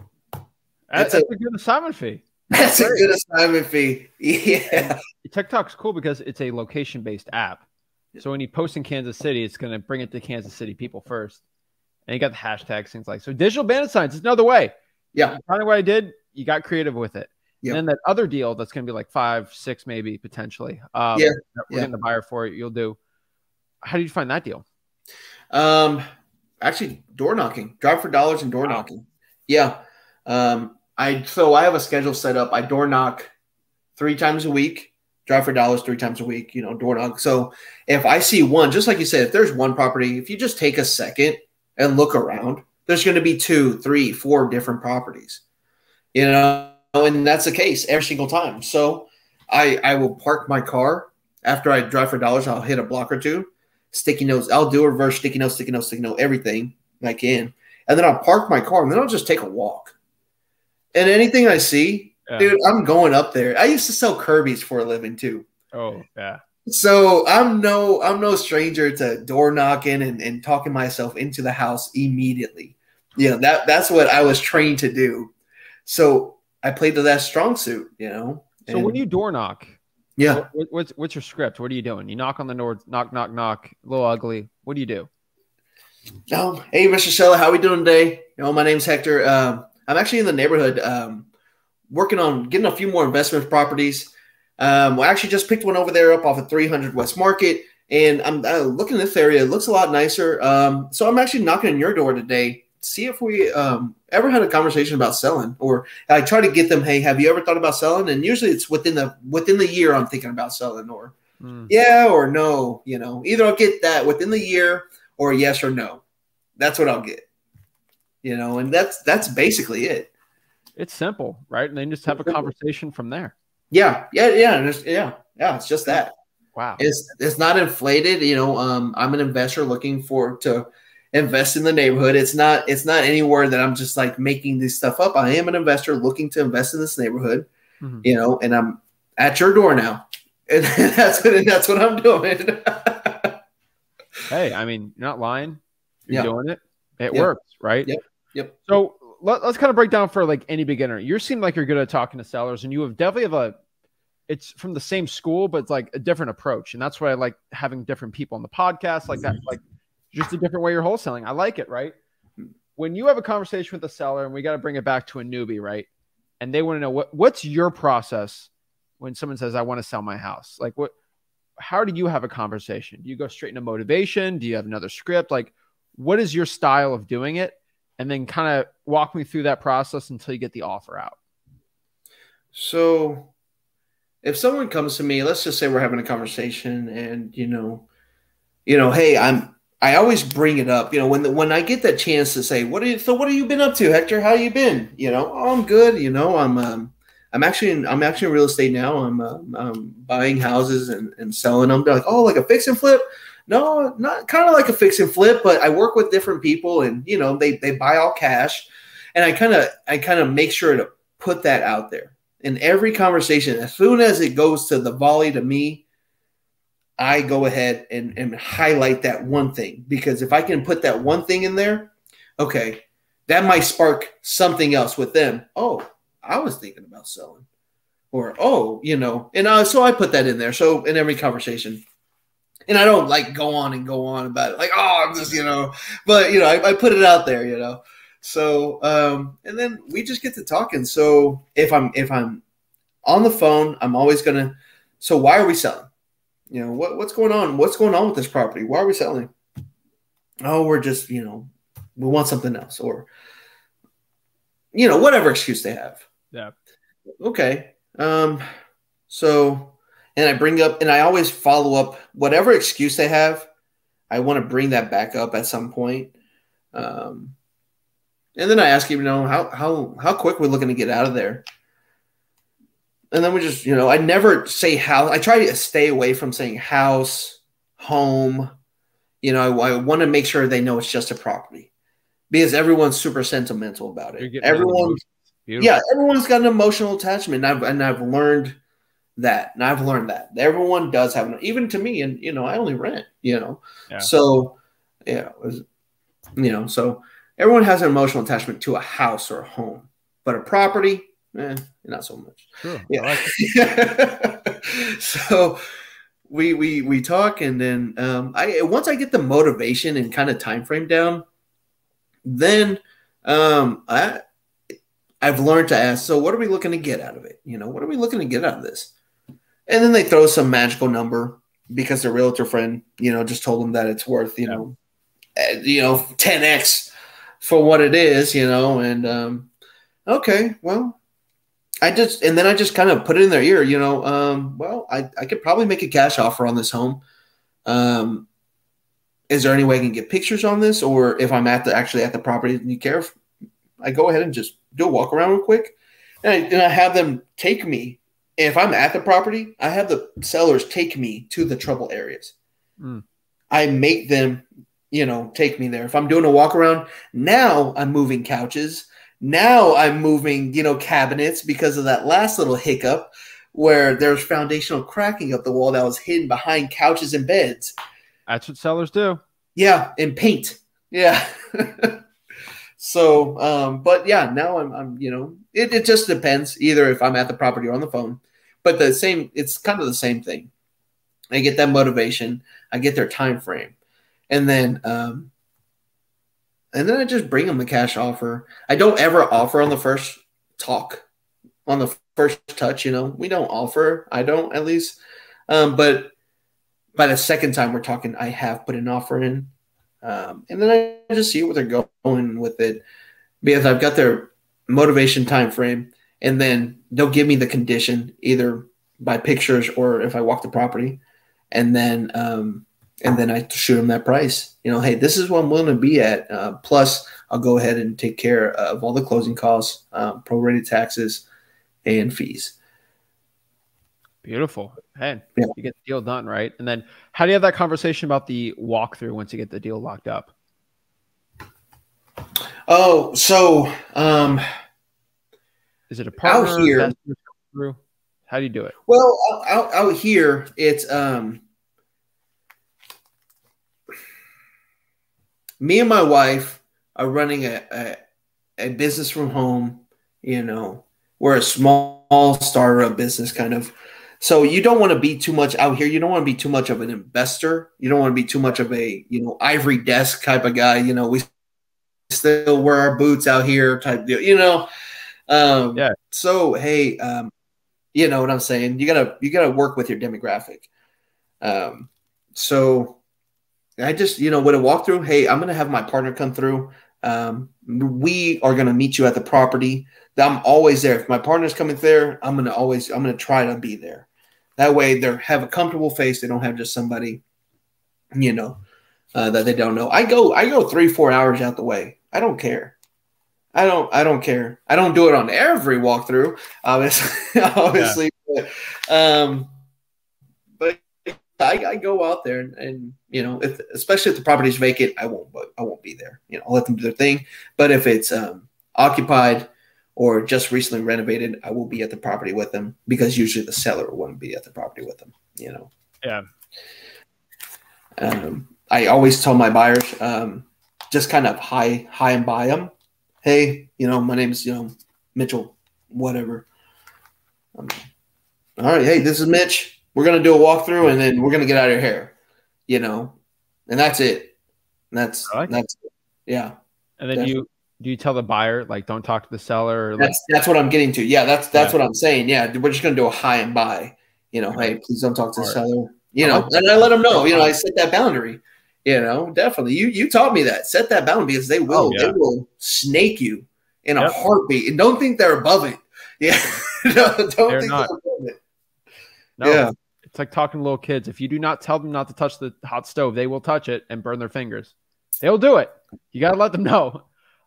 good assignment fee. That's a good assignment fee. Yeah. And TikTok's cool because it's a location-based app. So when you post in Kansas City, it's going to bring it to Kansas City people first. And you got the hashtags, things like so. Digital bandit signs is another way. Yeah. Kind of what I did. You got creative with it. Yep. And then that other deal that's going to be like 5, 6, maybe potentially. We're getting the buyer for it. You'll do. How did you find that deal? Actually, door knocking, drive for dollars and door knocking. Yeah. I have a schedule set up. I door knock 3 times a week, drive for dollars 3 times a week, you know, door knock. So if I see one, just like you said, if there's one property, if you just take a second and look around, there's going to be 2, 3, 4 different properties, you know, and that's the case every single time. So I will park my car after I drive for dollars. I'll hit a block or 2, sticky notes. I'll do a reverse sticky note, everything I can. And then I'll park my car, and then I'll just take a walk. And anything I see, dude, I'm going up there. I used to sell Kirby's for a living too. Oh, yeah. So I'm no stranger to door knocking and talking myself into the house immediately. You know, that's what I was trained to do. So I played to that strong suit, you know. So when you door knock, yeah, what's your script? What are you doing? You knock on the door, knock, knock, knock, a little ugly. What do you do? Hey, Mr. Seller, how we doing today? You know, my name's Hector. I'm actually in the neighborhood working on getting a few more investment properties. I actually just picked one over there up off of 300 West Market, and I'm looking at this area. It looks a lot nicer. So I'm actually knocking on your door today to see if we ever had a conversation about selling, or I try to get them, hey, have you ever thought about selling? And usually it's within the year I'm thinking about selling, or yeah or no. You know, either I'll get that within the year or yes or no. That's what I'll get. You know, and that's basically it. It's simple, right? And then just have a conversation from there. Yeah. It's just that. Wow. It's not inflated. You know, I'm an investor looking to invest in the neighborhood. It's not anywhere that I'm just like making this stuff up. I am an investor looking to invest in this neighborhood. Mm-hmm. You know, and I'm at your door now, and that's what I'm doing. Hey, I mean, you're not lying. You're doing it. It works, right? Yep. So let's kind of break down for like any beginner. You seem like you're good at talking to sellers, and you definitely have it's from the same school, but it's like a different approach. And that's why I like having different people on the podcast like that, like just a different way you're wholesaling. I like it, right? When you have a conversation with a seller, and we got to bring it back to a newbie, right? And they want to know what's your process when someone says, I want to sell my house? Like how do you have a conversation? Do you go straight into motivation? Do you have another script? Like, what is your style of doing it? And then kind of walk me through that process until you get the offer out. So if someone comes to me, let's just say we're having a conversation, and, you know, hey, I always bring it up, you know, when I get that chance to say, what have you been up to, Hector? How you been? You know, oh, I'm good. You know, I'm actually in real estate now. I'm buying houses and selling them. They're like, oh, like a fix and flip? No, not kind of like a fix and flip, but I work with different people, and, you know, they buy all cash, and I kind of make sure to put that out there in every conversation. As soon as it goes to the volley to me, I go ahead and highlight that one thing, because if I can put that one thing in there, okay, that might spark something else with them. Oh, I was thinking about selling. Or, oh, and so I put that in there. So in every conversation, and I don't like go on about it. Like, oh, I'm just, but, I put it out there, So, and then we just get to talking. So if I'm on the phone, I'm always going to, so why are we selling? What's going on? What's going on with this property? Why are we selling? Oh, we're just, we want something else, or, whatever excuse they have. Yeah. Okay. So, and I bring up, and I always follow up whatever excuse they have. I want to bring that back up at some point. And then I ask him, how quick we're looking to get out of there. And then we just, I never say house. I try to stay away from saying house, home. I want to make sure they know it's just a property, because everyone's super sentimental about it. Everyone's got an emotional attachment. And I've learned that. And I've learned that everyone does have even to me. And, I only rent, Yeah. So, so everyone has an emotional attachment to a house or a home, but a property, not so much. Sure. Yeah. So we talk, and then once I get the motivation and kind of time frame down, then I've learned to ask, so what are we looking to get out of it? What are we looking to get out of this? And then they throw some magical number because their realtor friend, just told them that it's worth, 10x for what it is, and okay, well, I just kind of put it in their ear, well, I could probably make a cash offer on this home. Is there any way I can get pictures on this? Or if I'm actually at the property, do you care if I go ahead and just do a walk around real quick? And I have them take me. If I'm at the property, I have the sellers take me to the trouble areas. I make them, take me there. If I'm doing a walk around, now I'm moving couches. Now I'm moving, cabinets, because of that last little hiccup where there's foundational cracking up the wall that was hidden behind couches and beds. That's what sellers do. Yeah, and paint. Yeah. So, but yeah, now I'm it just depends either if I'm at the property or on the phone. But it's kind of the same thing. I get that motivation, I get their time frame, and then I just bring them the cash offer. I don't ever offer on the first talk, on the first touch. We don't offer. I don't, at least. But by the second time we're talking, I have put an offer in, and then I just see what they're going with it, because I've got their motivation time frame, and then they'll give me the condition either by pictures or if I walk the property, and then I shoot them that price. Hey, this is what I'm willing to be at. Plus, I'll go ahead and take care of all the closing costs, prorated taxes, and fees. Beautiful. Man, yeah. You get the deal done, right? And then how do you have that conversation about the walkthrough once you get the deal locked up? Oh, so is it a partner? Out here, how do you do it? Well, out here, it's me and my wife are running a business from home. We're a small startup business kind of. So you don't want to be too much out here. You don't want to be too much of an investor. You don't want to be too much of a, ivory desk type of guy. We still wear our boots out here type deal, Yeah. So, hey, you know what I'm saying? You gotta work with your demographic. So I just, with a walkthrough, hey, I'm going to have my partner come through. We are going to meet you at the property. I'm always there. If my partner's coming there, I'm going to try to be there. That way they have a comfortable face. They don't have just somebody, that they don't know. I go 3-4 hours out the way. I don't care. I don't care. I don't do it on every walkthrough, obviously, yeah. But I go out there and especially if the property's vacant, I won't be there. I'll let them do their thing. But if it's occupied or just recently renovated, I will be at the property with them, because usually the seller wouldn't be at the property with them. Yeah. I always tell my buyers, just kind of hi and buy them. Hey, my name's Mitchell. whatever. All right, hey, this is Mitch. We're gonna do a walkthrough, and then we're gonna get out of your hair, and that's it. That's yeah. And then do you tell the buyer, like, don't talk to the seller? Or that's what I'm getting to. Yeah, that's what I'm saying. Yeah, we're just gonna do a high and buy. Hey, please don't talk to the seller. And I let them know. I set that boundary. Definitely. You taught me that. Set that boundary because they will. They will snake you in a heartbeat, and don't think they're above it. Yeah, don't think they're above it. No, yeah. It's like talking to little kids. If you do not tell them not to touch the hot stove, they will touch it and burn their fingers. They'll do it. You got to let them know.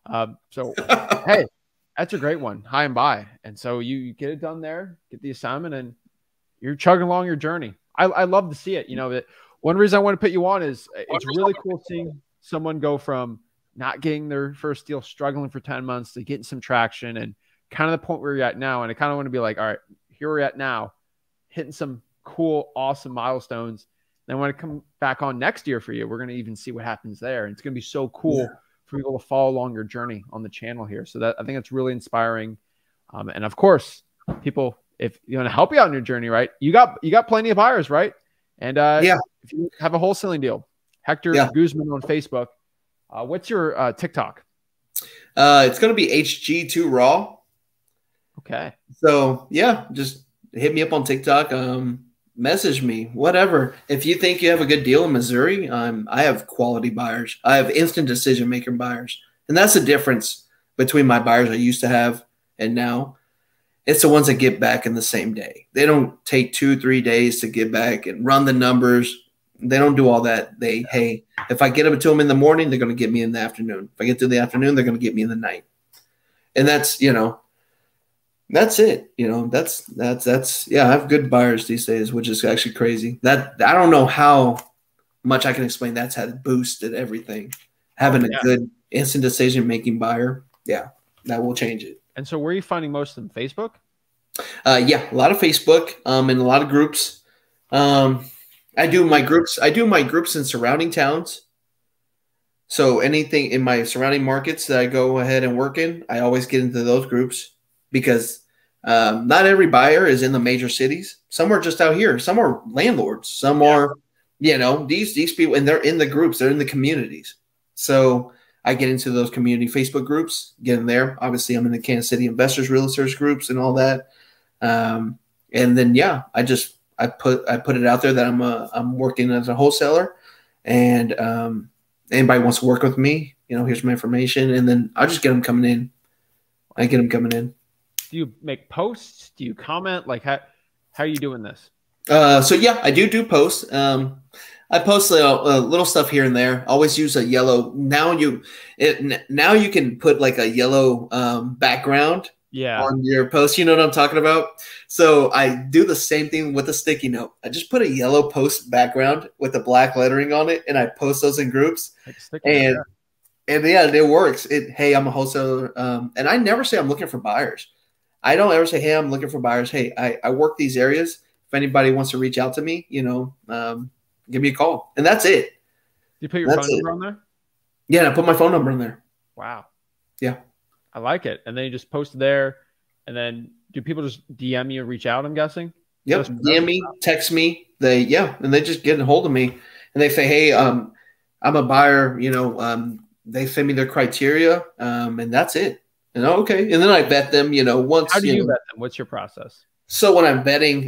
Hey, that's a great one. High and buy. And so you get it done there, get the assignment, and you're chugging along your journey. I love to see it. That one reason I want to put you on is it's really cool seeing someone go from not getting their first deal, struggling for 10 months to getting some traction and kind of the point where you're at now. And I kind of want to be like, all right, here we're at now, hitting some cool, awesome milestones. Then when I come back on next year for you, we're going to even see what happens there. And it's going to be so cool for people to follow along your journey on the channel here. So I think it's really inspiring. And of course, people, if you want to help you out on your journey, right? You got plenty of buyers, right? And if you have a wholesaling deal, Hector Guzman on Facebook. What's your TikTok? It's going to be HG2 Raw. Okay. So just hit me up on TikTok. Message me, whatever. If you think you have a good deal in Missouri, I have quality buyers. I have instant decision maker buyers. And that's the difference between my buyers I used to have and now. It's the ones that get back in the same day. They don't take 2-3 days to get back and run the numbers. They don't do all that. Hey, if I get them to them in the morning, they're going to get me in the afternoon. If I get to the afternoon, they're going to get me in the night. And that's, that's it. That's I have good buyers these days, which is actually crazy. That I don't know how much I can explain. That's had boosted everything. Having a good instant decision making buyer, that will change it. And so, where are you finding most of them? Facebook? A lot of Facebook, and a lot of groups. I do my groups in surrounding towns. So anything in my surrounding markets that I go ahead and work in, I always get into those groups because not every buyer is in the major cities. Some are just out here. Some are landlords. Some are, these people, and they're in the groups. They're in the communities. So I get into those community Facebook groups, get in there. Obviously, I'm in the Kansas City Investors Realtors groups and all that. And then, I put it out there that I'm working as a wholesaler, and anybody wants to work with me, here's my information, and then I'll just get them coming in. I get them coming in. Do you make posts? Do you comment? Like how are you doing this? I do posts. I post little stuff here and there. Always use a yellow. Now you can put like a yellow background on your post. You know what I'm talking about? So I do the same thing with a sticky note. I just put a yellow post background with the black lettering on it, and I post those in groups. And it works. Hey, I'm a wholesaler, and I never say I'm looking for buyers. I don't ever say, hey, I'm looking for buyers. Hey, I work these areas. If anybody wants to reach out to me, give me a call. And that's it. You put your phone number on there? Yeah, and I put my phone number in there. Wow. Yeah. I like it. And then you just post there. And then do people just DM you and reach out, I'm guessing? Yep. DM me, text me. And they just get a hold of me. And they say, hey, I'm a buyer. They send me their criteria. And that's it. And okay. And then I vet them, once. How do you vet them? What's your process? So when I'm vetting,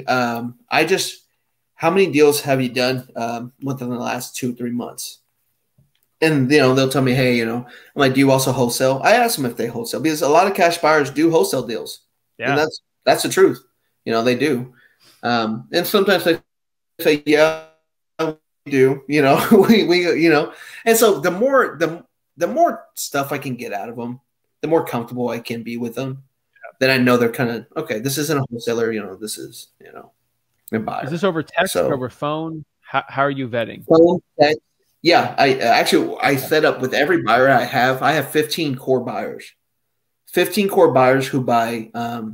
how many deals have you done within the last 2-3 months? And, they'll tell me, hey, I'm like, do you also wholesale? I ask them if they wholesale because a lot of cash buyers do wholesale deals. Yeah. And that's the truth. They do. And sometimes they say, yeah, we do, we and so the more stuff I can get out of them, the more comfortable I can be with them. Then I know they're kind of, okay, this isn't a wholesaler, this is, a buyer. Is this over text or over phone? How are you vetting? Phone, text. Yeah, I set up with every buyer I have 15 core buyers. 15 core buyers who buy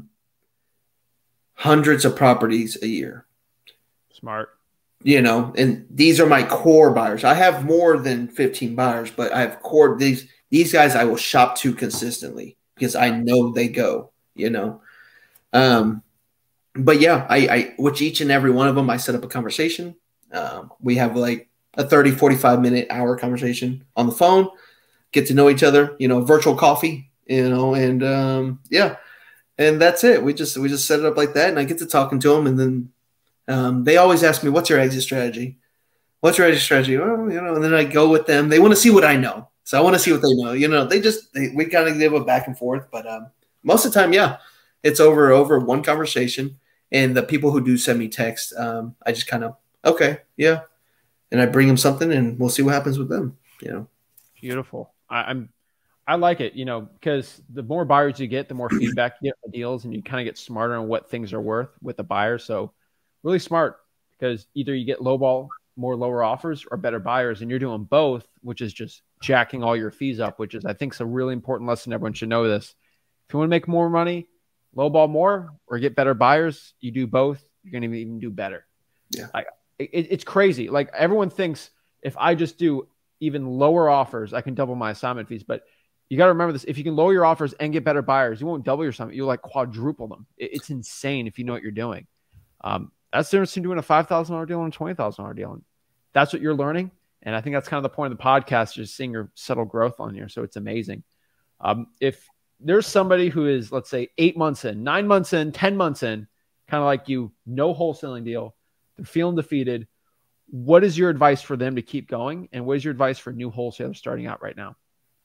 hundreds of properties a year. Smart. And these are my core buyers. I have more than 15 buyers, but I have core, these guys I will shop to consistently because I know they go, But yeah, I with each and every one of them, I set up a conversation. We have like a 30, 45 minute hour conversation on the phone, get to know each other, virtual coffee, and yeah, and that's it. We just set it up like that, and I get to talking to them, and then they always ask me, "What's your exit strategy? What's your exit strategy?" Well, and then I go with them. They want to see what I know, so I want to see what they know. We kind of give a back and forth, but most of the time, yeah, it's over one conversation. And the people who do send me text, I just kind of, okay, yeah, and I bring them something, and we'll see what happens with them. Beautiful. I like it, because the more buyers you get, the more feedback you get on deals, and you kind of get smarter on what things are worth with the buyer. So really smart, because either you get more lower offers, or better buyers, and you're doing both, which is just jacking all your fees up, which is, I think, is a really important lesson. Everyone should know this. If you want to make more money, lowball more or get better buyers, you do both, you're going to even do better. Yeah. It's crazy. Like, everyone thinks if I just do even lower offers, I can double my assignment fees. But you got to remember this. If you can lower your offers and get better buyers, you won't double your assignment. You'll like quadruple them. It's insane if you know what you're doing. That's the difference between doing a $5,000 deal and a $20,000 deal. And that's what you're learning. And I think that's kind of the point of the podcast, just seeing your subtle growth on here. So it's amazing. If there's somebody who is, let's say, 8 months in, 9 months in, 10 months in, kind of like you, no wholesaling deal, they're feeling defeated, what is your advice for them to keep going? And what is your advice for new wholesalers starting out right now?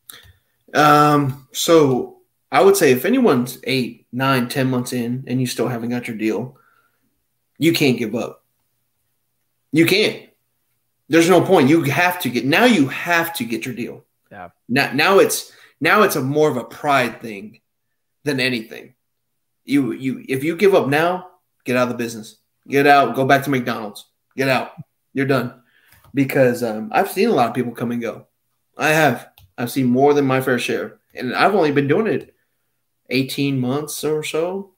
So I would say if anyone's 8, 9, 10 months in and you still haven't got your deal, you can't give up. You can't. There's no point. You have to get your deal. Yeah. Now it's a more of a pride thing than anything. If you give up now, get out of the business. Get out. Go back to McDonald's. Get out. You're done. Because I've seen a lot of people come and go. I have. I've seen more than my fair share, and I've only been doing it 18 months or so.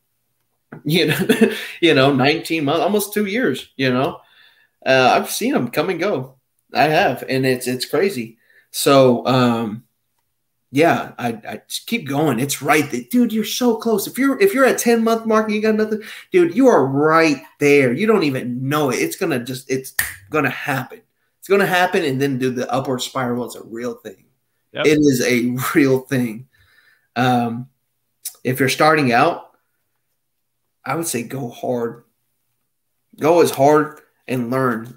19 months, almost 2 years. I've seen them come and go. I have, and it's crazy. So. Yeah, I just keep going. It's right there. Dude, you're so close. If you're at 10-month mark and you got nothing, dude, you are right there. You don't even know it. It's gonna happen. It's gonna happen, and then do the upward spiral is a real thing. Yep. It is a real thing. If you're starting out, I would say go hard. Go as hard and learn.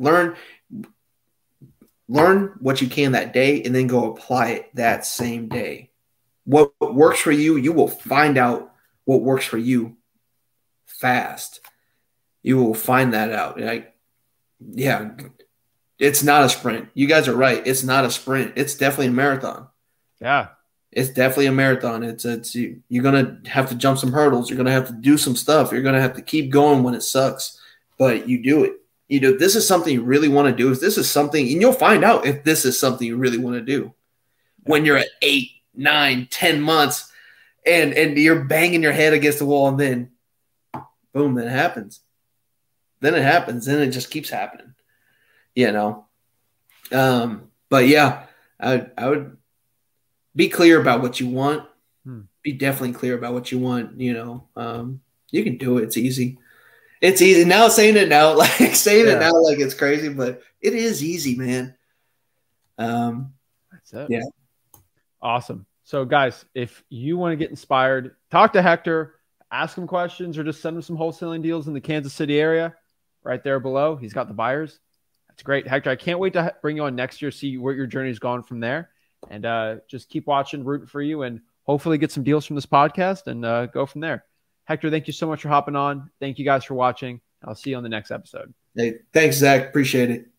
Learn what you can that day, and then go apply it that same day. What works for you, you will find out what works for you fast. You will find that out. Yeah, it's not a sprint. You guys are right. It's not a sprint. It's definitely a marathon. Yeah. It's definitely a marathon. You're going to have to jump some hurdles. You're going to have to do some stuff. You're going to have to keep going when it sucks, but you do it. This is something you really want to do. If this is something, and you'll find out if this is something you really want to do when you're at 8, 9, 10 months and you're banging your head against the wall, and then boom, then it happens. Then it happens. Then it just keeps happening, But yeah, I would be clear about what you want. Be definitely clear about what you want. You can do it. It's easy. It's easy now saying it now, like it's crazy, but it is easy, man. That's it. Yeah. Awesome. So guys, if you want to get inspired, talk to Hector, ask him questions, or just send him some wholesaling deals in the Kansas City area right there below. He's got the buyers. That's great. Hector, I can't wait to bring you on next year, see where your journey's gone from there, and just keep watching, rooting for you, and hopefully get some deals from this podcast and go from there. Hector, thank you so much for hopping on. Thank you guys for watching. I'll see you on the next episode. Hey, thanks, Zach. Appreciate it.